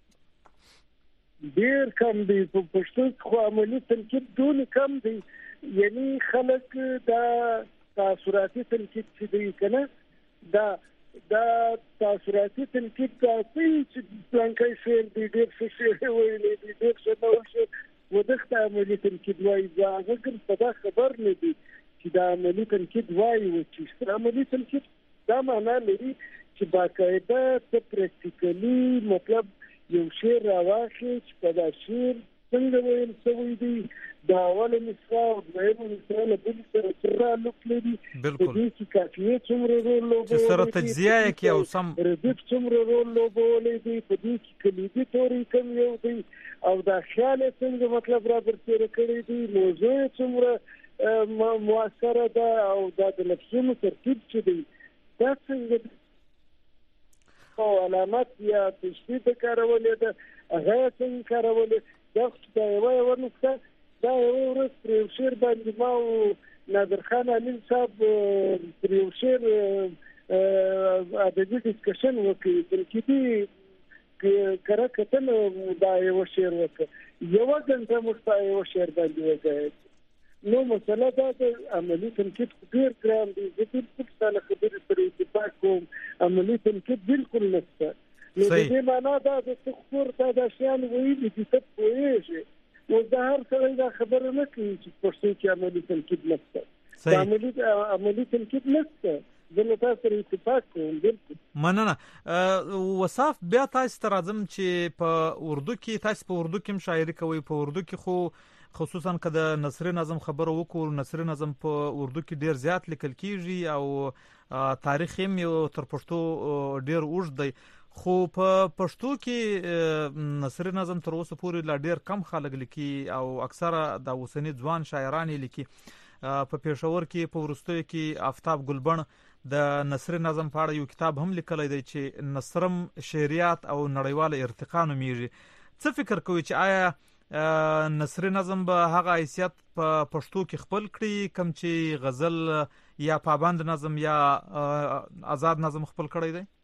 ډېر کم دی په پښتو کې، خو عملي تنقید دونه کم دی. یعنی خلک دا تاثراتي تنقید چې دی کنه، دا تاثراتي تنقید کوي چې پلانکای شعر دی ډېر ښه شعر ویلی دی، ډېر ښه نوی شعر ودغه عملي تنقید وایي. هغه ګر په دا خبر نه دی چې دا عملي تنقید وایي و چې عملي تنقید دا معنا لري چې باقاعده ته پریکټیکلی مطلب یو شعر راواخلي چې په دا شعر څنګه ویل شوی دی، دا اوله مصرع او دویمه مصرع له بل سره څه تعلق لري، په دې کې قافیې څومره رول لوبولی چې سره تجزیه یې کړي او سم ردیف څومره رول لوبولی دی، په دې کې کلیدي توري کوم یو دی او دا خیال یې څنګه مطلب را برسېره کړی دی، موضوع یې څومره مؤثره ده او دا د لفظونو ترکیب چې دی دا څنګه او علامات یا تشبیه د کارولې ده هغه څنګه کارولې. دا خو یوه نقطه دا یو ورځ پر یو شعر باندې ما او نادر خان علیم صاحب پر یو شعر ادبي ډسکشن وکړي، تنقیدي کره کتنه دا یو شعر وکړه، یوه ګنټه موږ په یو شعر باندې وځایو. نو مسله دا د عملي تنقید ډېر ګران دی. زه بالکل ستا له خبرې سره اتفاق کوم، عملي تنقید بالکل نشته. نو د دې معنا دا د تخور تا د شیان ویلي چې ته پوهېږې، اوس د هر سړی دا خبره نه کوي چې پښتو کې عملي تنقید نشته، عملي تنقید نشته. زه له تاسو سره اتفاق کوم. بالکل مننه. وصاف بیا تاسو ته راځم چې په اردو کې تاسو په اردو کې هم شاعري کوئ. په اردو کې خو خصوصا که د نثري نظم خبره وکړو، نثري نظم په اردو کې ډیر زیات لیکل کیږي او تاریخ هم یو تر پښتو ډیر اوږد دی، خو په پښتو کې نثري نظم تر اوسه پورې لا ډیر کم خلک لیکي او اکثره د اوسنی ځوان شاعران لیکي. په پېښور کې په وروستیو کې آفتاب ګلبن د نثري نظم په اړه یو کتاب هم لیکلی دی چې نثرم شعریات او نړیواله ارتقا نومیږي. څه فکر کوئ چې آیا نثري نظم به هغه حیثیت په پښتو کې خپل کړي کوم چې غزل یا پابند نظم یا آزاد نظم خپل کړی دی؟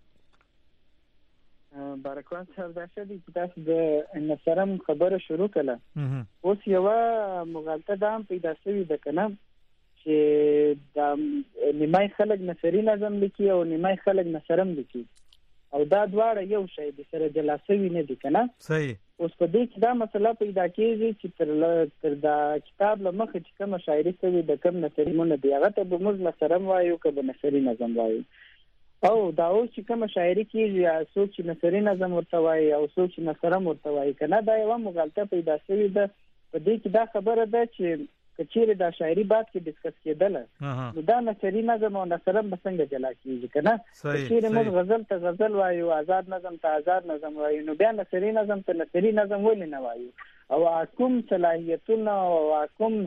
بارکوان صاحب دا ښه دی چې تاسو د نثرم خبره شروع کړه. اوس یوه مغالطه دا هم پیدا شوې ده که نه چې دا نیمای خلک نثري نظم لیکي او نیمای خلک نثرم لیکي او دا دواړه یو شی دي، سره جلا شوي نه دي که نه. صحیح. اوس په دې کې دا مسله پیدا کېږي چې تر دا کتاب له مخې چې کومه شاعري شوې د کوم نثري مونه دي هغه ته به موږ نثرم وایو که به نثري نظم وایو. او دا اوس چې کوم شاعري کیږي یا څوک چې نثري نظم ورته وایي او څوک چې نثرم ورته وایي کنه دا یو مغالطه پیدا شوې ده په دې کې دا خبره ده چې کچېره دا شاعري بعد کې ډیسکس کېدله نو دا نثري نظم او نثرم به څنګه جلا کیږي کنه کچېره موږ غزل ته غزل وایو آزاد نظم ته آزاد نظم وایو نو بیا نثري نظم ته نثري نظم ولې نه وایو او کوم صلاحیتونه او کوم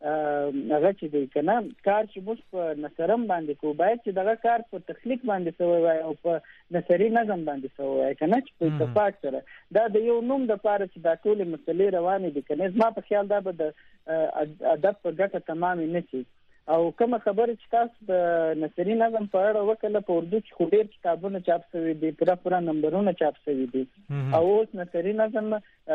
هغه چې دی کنه کار چې موږ په نثرم باندې کو باید چې دغه کار په تخلیق باندې سوی وای او په نثري نظم باندې سوی وای کنه چې په اتفاق سره دا د یو نوم د پاره چې دا ټول مسلې روانې دي کنه ما په خیال دا به د ادب په ګټه تمام نه شي او کوم خبره چې تاسو د نثري نظم په اړه وکړه په اردو کې خو ډېر کتابونه چاپ شوي دي پوره نمبرونه چاپ شوي دي او اوس نثري نظم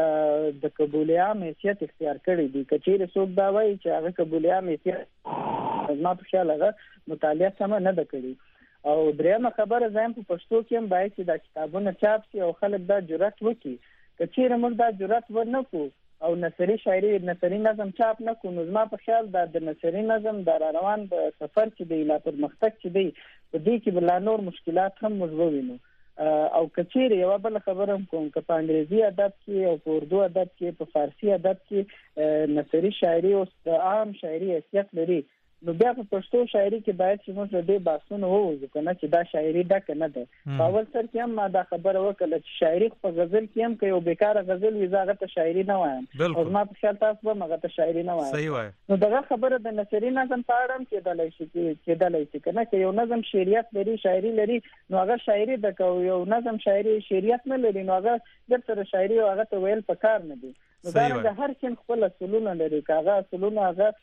د قبولیت حیثیت اختیار کړی دی کچېره څوک دا وایي چې هغه قبولیت حیثیت ما په خیال هغه مطالعه سم نه ده کړې او دریمه خبره زم په پښتو کې هم باید چې دا کتابونه چاپ شي او خلک دا جرأت وکړي کچېره موږ دا جرأت ورنکو او نثري شاعري نثري نظم چاپ نه کو نو زما په خیال د نثري نظم د روان د سفر چې دی لا پرمختګ چې دی په دې کې بل نور مشکلات هم موږ وینو او کچېره یو بل خبره کوم که په انګریزي ادب کې او په اردو ادب کې په فارسی ادب کې نثري شاعري او د عام شاعري حیثیت لري نو بیا په پښتو شاعري کې باید چې موږ د دې بحثونه ووځو کنه چې دا شاعري ډکه نه ده په اول سر کې هم ما دا خبره وکړه چې شاعري په غزل کې هم که یو بیکاره غزل وي زه هغه ته شاعري نه وایم او زما په خیال تاسو به هغه ته شاعري نه وایم صحیح وایي نو دغه خبره د نثري نظم په اړه هم کېدلی شي کنه که یو نظم شعریت لري شاعري لري نو هغه شاعري د یو نظم شاعري شعریت نه لري نو هغه د سره شاعري او هغه ته ویل پکار نه دي نو دا د هر څین خپل اصولونه لري کاغه اصولونه هغه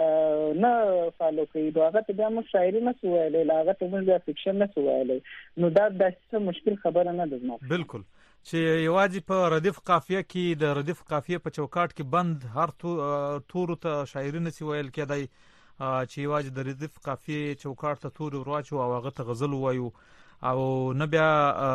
نه فالو کوي دا هغه ته بیا موږ شاعري نه سوایلې لاغه ته موږ فکشن نه سوایلې نو دا د څه مشکل خبره نه ده بالکل چې یوازې په ردیف قافیه کې د ردیف قافیه په چوکاټ کې بند هر تورو ته شاعري نه سوایل کېدای چې یوازې د ردیف قافیه چوکاټ ته تورو ورواچو او هغه ته غزل وایو او نه بیا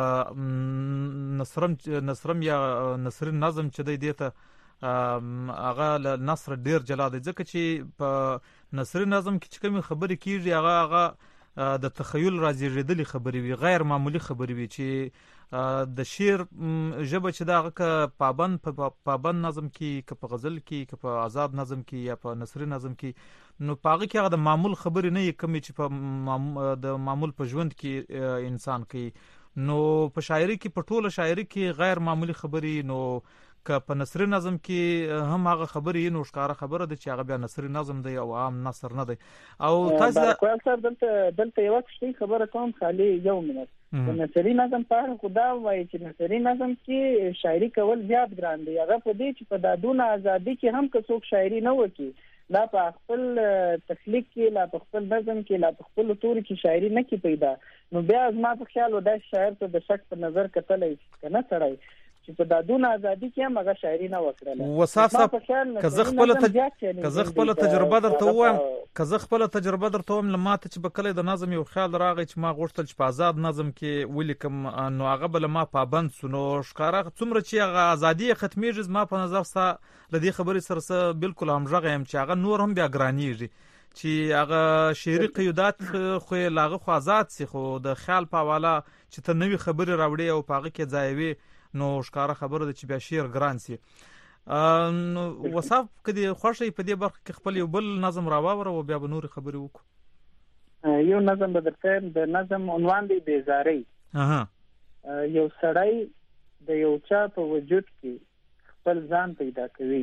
نثرم یا نثري نظم چې دی دیته هغه له نثر ډیر جلا دی ځکه چې په نثري نظم کې چې کوم خبرې کیږي هغه د تخیل راځي خبرې وي غیر معمولی خبرې وي چې د شعر ژبه چې دا پابند نظم کې که په غزل کې که په آزاد نظم کې یا په نثري نظم کې نو پاغه کې هغه د معمول خبرې نه کمی چې په د معمول په ژوند کې انسان کوي نو په شاعري کې په ټوله شاعري کې غیر معمولی خبرې نو که په نثري نظم کې هم هغه خبرې نو ښکاره خبره ده چې هغه بیا نثري نظم دی او عام نثر نه دی او تاسو دلته یو څه خبره کوم خالي یو منټ د نثري نظم په اړه خدا وایي چې نثري نظم کې شاعري کول زیات ګران دی هغه په دې چې په دادونه ازادي کې هم که څوک شاعري نه وکړي لا په خپل تخلیق کې لا په خپل نظم کې لا په خپل توري کې شاعري نه کی پیدا نو بیا زما په خیال ودا شاعر ته د شک په نظر کتلای کنه سړی چې په دادونه ازادي کې هم هغه شاعري نه وکړله وصاف صاحب که زه خپل تجربه درته وایم لماته چې بکله د نظم یو خیال راغی چې ما غوښتل چې په آزاد نظم کې ولیکم نو هغه بل ما پابند سونو ښکارا څومره چې هغه ازادي ختمېږي ما په نظر سره لدې خبرې سره بالکل همغږی يم چې هغه نور هم بیا ګرانیږي چې هغه شعري قیودات خو لاغه خو آزاد سي خو د خیال په حواله چې ته نوې خبرې راوړې او پاغه کې ځایوي نو ښکاره خبره ده چې بیا شعر ګران سي نو وصف کدي خوشي په دې برخه کې خپل یو بل نظم راوړو او بیا به نور خبرې وکړو یو نظم بدرته د نظم عنوان دی بیزاری یو سړی د یو چا په وجود کې خپل ځان پیدا کوي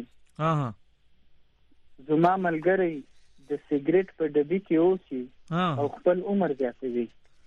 زما ملګری د سیګریټ په ډبی کې اوسي او خپل عمر زیاتوي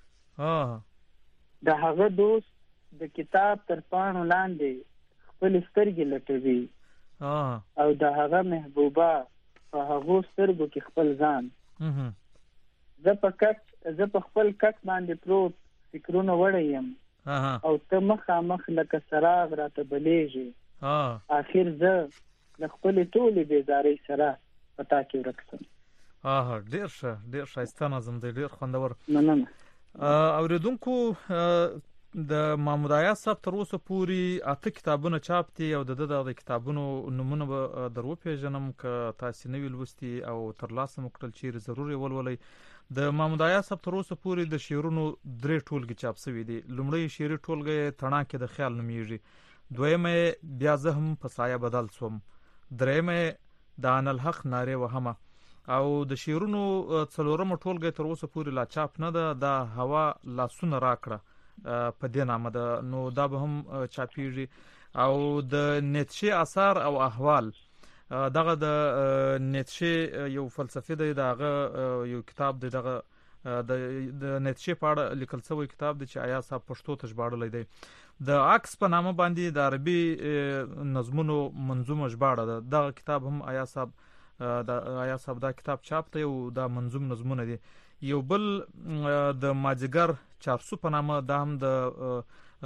د هغه دوست د کتاب تر پاڼو لاندې خپل سترګې لټوي او د هغه محبوبه په هغه سترګو کې خپل ځان زه په خپل کټ باندې پروت فکرونه وړم او ته مخامخ لکه سراغ راته بلیږي اخر زه د خپل ټولې بیزارۍ سره پتا کې ورکسم ډیر ښایسته نظم دی ډیر خوندور مننه اوریدونکو د محمود عیاض صاحب تر اوسه پورې 8 کتابونه چاپ دي او د کتابونو نمونه به درو پیژنم که تاسو نوی لوستي او تر لاسه مکتل چیرې ضروري ولولئ د محمود عیا صاحب تر اوسه پورې د شعرونو 3 ټولګې چاپ شوي دي. لومړی شعري ټولګه تڼاکې د خیال نومیږي، دویمه بیا زه هم په سایه بدل سوم، دریمه د ان الحق ناره وهمه، او د شعرونو څلورمه ټولګه تر اوسه پورې لا چاپ نه ده، د هوا لاسونه راکړه په دې نامه ده، نو دا به هم چاپیږي. او د نیتشه اثار او احوال، دغه د نیتشه یو فلسفي دی، دغه یو کتاب دی، دغه د نیتشه په اړه لیکل شوی کتاب دی چې عیا صاحب پښتو ته ژباړلی دی. د عکس په نامه باندې د عربي نظمونو منظومه ژباړه ده، دغه کتاب هم عیا صاحب دا کتاب چاپ دی او دا منظوم نظمونه دي. یو بل د ماجګر چارسو په نامه، دا هم د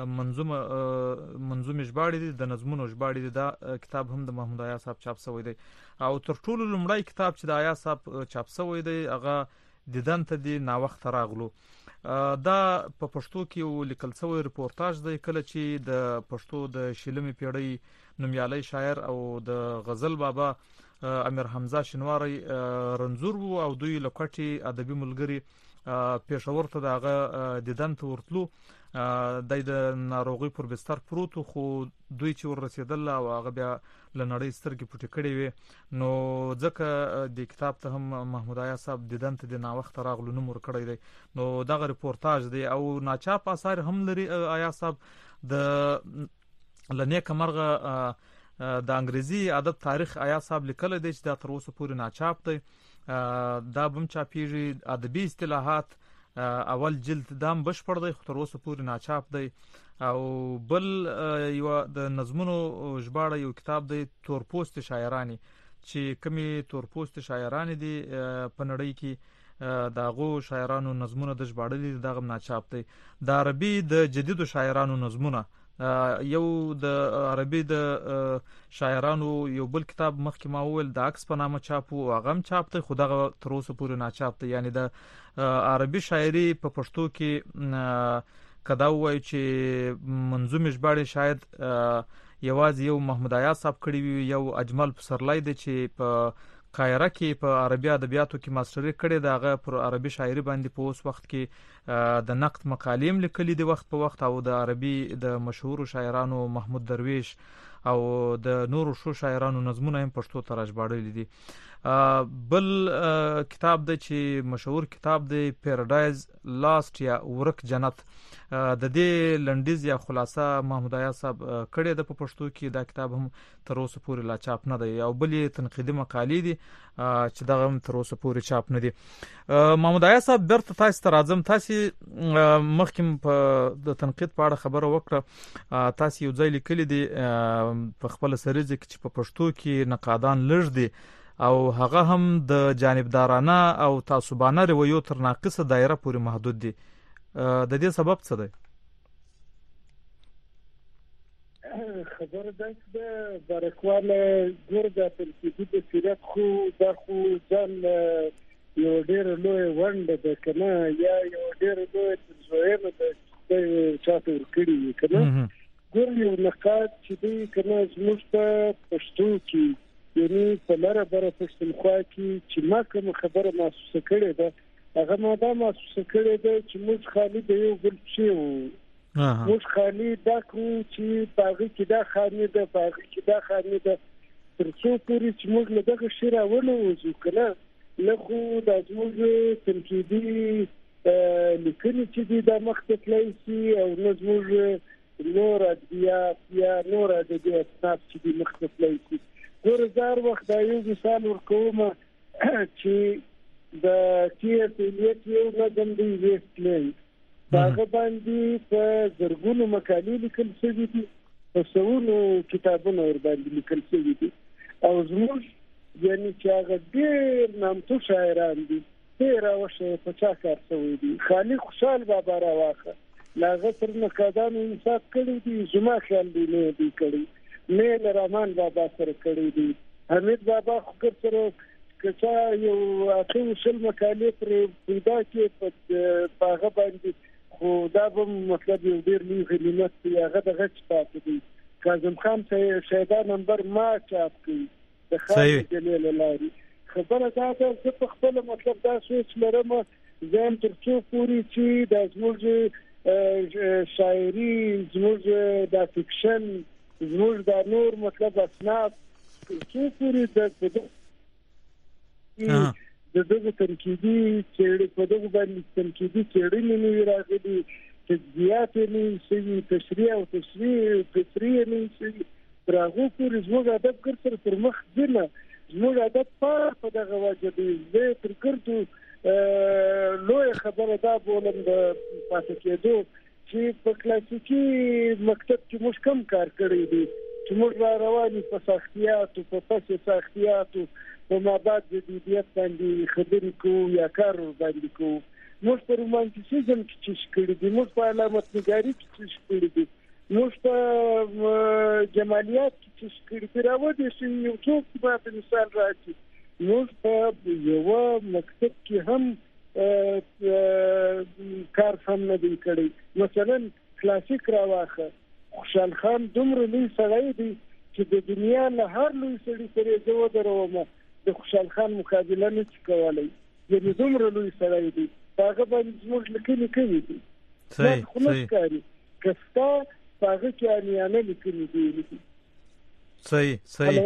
منظومه ژباړې دي، د نظمونو ژباړې دي. دا کتاب هم د محمود عیا صاحب چاپ شوی دی. او تر ټولو لومړی کتاب چې د عیا صاحب چاپ شوی دی هغه دیدن ته دی ناوخت راغلو. دا په پښتو کې یو لیکل شوی ریپورتاج دی، کله چې د پښتو د شلمې پیړۍ نومیالی شاعر او د غزل بابا امیر حمزه شینواری رنځور وو او دوی له کوټې ادبي ملګري پېښور ته دغه دیدن ته ورتلو. د ناروغي پر بستر پروت، خو دوی چې ور رسیدل او هغه بیا له نړۍ سترګې پټې کړې وي، نو ځکه د کتاب ته هم محمود عیا صاحب دیدن ته د ناوخت راغلو نوم ورکړی دی. نو دغه ریپورتاج دی او ناچاپ اثار هم لري عیا صاحب. د لنیک مرغه د انګریزي ادب تاریخ عیا صاحب لیکل دی چې دا تر اوسه پورې ناچاپ دی، دا بم چاپیږي. ادبي اصطلاحات اول جلد دام بشپړ دی، خو تر اوسه پورې ناچاپ دی. او بل یو د نظمونو ژباړه یو کتاب دی، تورپوست شاعرانی، چې کمی تورپوست شاعرانی دي په نړۍ کې، داغو شاعرانو نظمونه د ژباړلي دغه ناچاپ دی. د عربي د جدیدو شاعرانو نظمونه، یو د عربي د شاعرانو یو بل کتاب مخکې ما وویل د عکس په نامه چاپ و، هغه هم چاپ دی، خو دغه تر اوسه پورې ناچاپ دی. یعنی د عربي شاعري په پښتو کې کدا وایي چې منظومه ژباړې شاید یوازې یو محمود عیا صاحب کړی وي، یو اجمل پسرلی دی چې په قاهره کې په عربي ادبیاتو کې ماستري کړې ده، هغه پر عربي شاعري باندې په اوس وخت کې د نقد مقالې لیکلي دي وخت په وخت، او د عربي د مشهور شاعرانو محمود درویش او د نورو شو شاعرانو نظمونه هم پښتو ته راژباړلي دي. بل کتاب دی چې مشهور کتاب دی پیراډایز لاست یا ورک جنت، د دې لنډیز یا خلاصه محمود عیا صاحب کړی ده په پښتو کې. دا کتاب هم تر اوسه پورې لا چاپ نه دی. او بل تنقیدي مقالې دي چې دغه هم تر اوسه پورې چاپ نه دي. محمود عیا صاحب برته تاسو ته راځم. تاسو مخکې په د تنقید په اړه خبره وکړه، تاسو یو ځای لیکلی دی په خپل سریزه کې چې په پښتو کې نقادان لږ دي او هغه هم د جانبدارانه او تعصبانه رویو تر ناقصه دایره پورې محدود دي. د دې سبب څه دی؟ خبره ده چې بارکواله ګورګه ترکیبي د سیرت خو دا خو ځان یو ډېر لوی ونډه ده کنه، یا یو ډېر لوی تجربه ده چې چاته ورکړي کنه. ګور یو نقاد چې دی کنه زموږ په پښتو کې یعنی په لاره بره پښتونخوا کې چې ما کوم خبره محسوسه کړې ده، هغه ما دا محسوسه کړې ده چې موږ خالي د یو بل شی وو، موږ خالي دا کوو چې پاغي کې دا خاني ده، پاغي کې دا خاني ده، تر څو پورې چې موږ له دغه شی راونوځو کنه، نه خو د زموږ تنقیدي لیکنې چې دي دا مخ ته تللی شي، او نه زموږ نور ادبیات یا نور ادبي اصناف چې دي مخ ته تللی شي. ګور زار وخت دا یو مثال ورکوم چې د کیفیت یو نظم دی ویسټلند، هغه باندې په زرګونو مقالې لیکل شوي دي، په سوونو کتابونه ور باندې لیکل شوي دي، او زموږ یعنی چې هغه ډېر نامتو شاعران دي، ډېر راوښه په چا کار شوی دي. خالي خوشحال بابا راواخه لاغه تر نقادانو انصاف کړی دي، زما خیال دی نه دی کړی، میل رحمان بابا سره کړی دي، حمید بابا خو سره کچا یو اته وشل مقالې پر پیدا کې په هغه باندې، خو دا به مطلب یو ډېر لوی غنیمت دی، هغه د غچ پاتې دی. کاظم خان شهدا نمبر ما چاپ کړي د خالد جلیل لاري. خبره دا ده چې په خپل مطلب دا سوچ لرم زم تر څو پورې چې د زموږ شاعري زموږ د فکشن زموږ د نور مطلب اسناد څو پورې د دغه تنقیدي چې په دغه باندې تنقیدي چېړنې نه راغلي تجزیات نه شي تشریح او تشریح نه شي راغو پورې زموږ ادب کړ پر مخ ځنه زموږ ادب په دغه وجه دی زه تر کړو لوی خبره دا بولم د پاتې کېدو چې په کلاسیکي مکتب کې موږ کم کار کړی دی چې موږ رواني په سختیاتو په پسې سختیاتو په مابعد جدیدیت باندې خبرې کوو یا کار باندې کوو موږ په رومانتیسیزم کې چې کړی دی موږ په علامت نګاري کې چې کړی دی موږ په جمالیات کې چې کړی دی راوړي چې یو څوک په مثال راځي موږ په یو مکتب کې هم کار هم نه دی کړی مثلا کلاسیک راواخه خوشحال خان دومره لوی سړی دی چې د دنیا له هر لوی سړي سره زه ودروم د خوشحال خان مقابله نه شي کولای یعنې دومره لوی سړی دی هغه باندې زموږ لیکنې کوي دي صحیح صحیح کستا هغه کې اړیانه لیکنې دي صحیح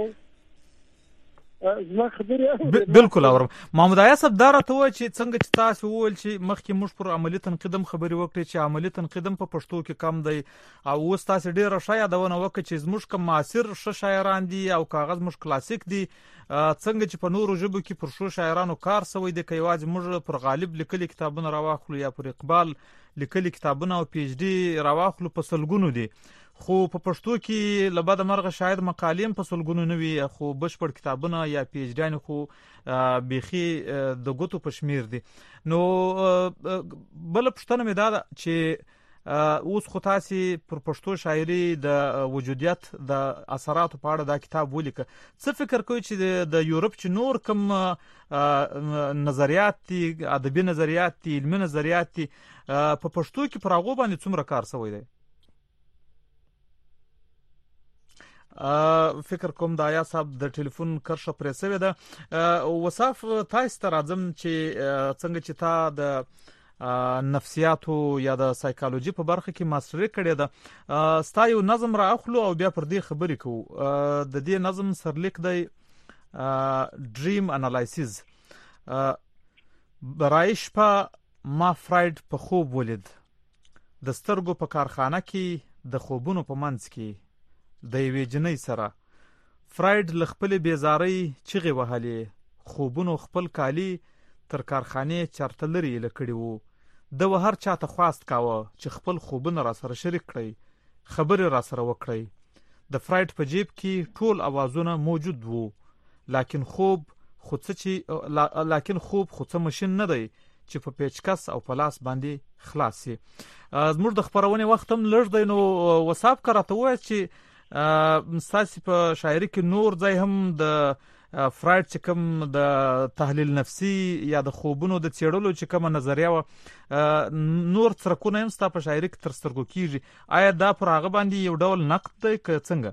زما خبره بالکل اورم محمد عیا صاحب دا راته وایي چې څنګه چې تاسو وویل چې مخکې موږ پر عملی تنقید خبرې وکړې چې عملی تنقید په پښتو کې کم دی او اوس تاسو ډېره ښه یادونه وکړه چې زموږ کوم معاصر ښه شاعران دي او کاغذ موږ کلاسیک دي څنګه چې په نورو ژبو کې پر ښو شاعرانو کار شوی دی که یوازې موږ پر غالب لیکلي کتابونه راواخلو یا پر اقبال لیکلي کتابونه او پی ایچ ډي راواخلو په سلګونو دي خو په پښتو کې لبد مرغه شاعر مقالې په سلګونو نه وي خو بشپړ کتابونه یا پی ایچ ډي خو بيخي د ګوتو په شمیر دي نو بل پښتنه مې دا چې اوس خو تاسو پر پښتو شاعري د وجودیت د اثراتو په اړه دا کتاب ولیکه څه فکر کوئ چې د یورپ چې نور کوم نظریات دي ادبي نظریات دي علمي نظریات دي په پښتو کې پر هغه باندې څومره کار شوی دی فکر کوم د آیا صاحب د ټلیفون کرښه پرې شوې ده وصاف تاسو ته راځم چې څنګه چې تا د نفسیاتو یا د سایکالوژي په برخه کې ماستري کړې ده ستا یو نظم را اخلو او بیا پر دې خبرې کوو د دې نظم سرلیک دی ډریم انالایسیز برای شپه ما فرایډ په خوب ولید د سترګو په کارخانه کې د خوبونو په منځ کې د یوې جنۍ سره فرایډ له خپلې بیزارۍ چغې وهلې خوبونو خپل کالي تر کارخانې چرته لرې ایله کړي وو ده هر چاته خواست کاوه چې خپل خوبونه را سره شریک کړئ خبرې را سره وکړئ د فرایډ په جیب کې ټول اوازونه موجود وو لکن خوب خو څه ماشین نه دی چې په پیچکس او په لاس باندې خلاص شي زموږ د خبرونې وخت هم لږ دی نو وصاف راته ووایه چې ستاسې په شاعري کې نور ځای هم د فرایډ چې کوم د تحلیل نفسي یا د خوبونو د څېړلو چې کومه نظریه وه نور څرکونه هم ستا په شاعري کې تر سترګو کېږي آیا دا پر هغه باندې یو ډول نقد دی که څنګه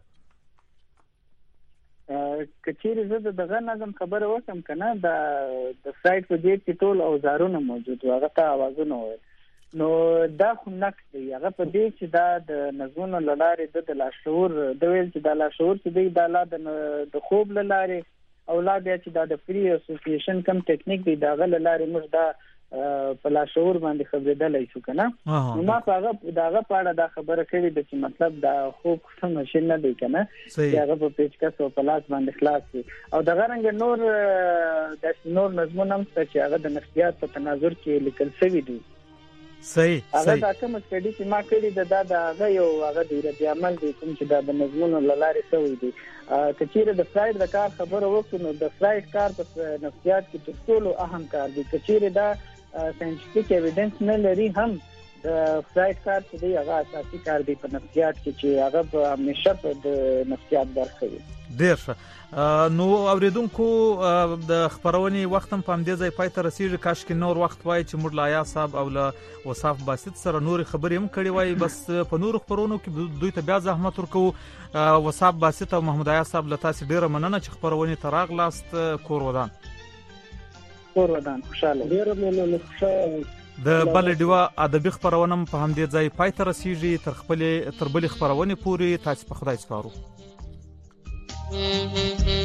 که چیرې زه د دغه نظم خبره وکړم که نه د فرایډ په جیب کې ټول اوزارونه موجود وو هغه ته اوازونه ویل نو دا خو نقد دی هغه په دې چې دا د نظمونو له لارې د لاشعور د ویل چې دا لاشعور چې دی دا لا د خوب له لارې او لا بیا چې دا د فری اسوسییشن کم ټیکنیک دی دا غل لارې موږ دا په لاشعور باندې خبرېدلی شو که نه نو ما په هغه په اړه دا خبره کړې ده چې مطلب دا خوب څه ماشین نه دی که نه چې هغه په پیچکس او په لاس باندې خلاص وي او دغه رنګه نور نظمونه هم شته چې هغه د نفسیات په تناظر کې لیکل شوي دي صحیح هغه دا کوم سټډي چې ما کړی دا هغه یو هغه د رد عمل دی کوم چې دا د نظمونو له لارې شوی دی که چیرې د فرایډ د کار خبره وکړو نو د فرایډ کار په نفسیات کې تر ټولو اهم کار دی که چیرې دا ساينټیفیک ایویډنس نه لري هم د فرایډ کار چې دی هغه اساسي کار دی په نفسیات کې چې هغه په همیشه په د نفسیات برخه وي ډېر ښه نو اوریدونکو د خبرونې وخت هم په همدې ځای پای ته رسیږي کاشکې نور وخت وای چې موږ له آیا صاحب او له وصاف باسط سره نورې خبرې هم کړې وای بس په نورو خبرونو کې دوی ته بیا زحمت ورکوو وصاف باسط او محمد آیا صاحب له تاسې ډېره مننه چې خبرونې ته راغلاست کور ودان کور ودان خوشاله. ډیر مننه. خوشاله. د بل ډیوا ادبي خبرونه په همدې ځای پای ته رسیږي. تر بلې خبرونه پورې تاسو په خدای سپارو.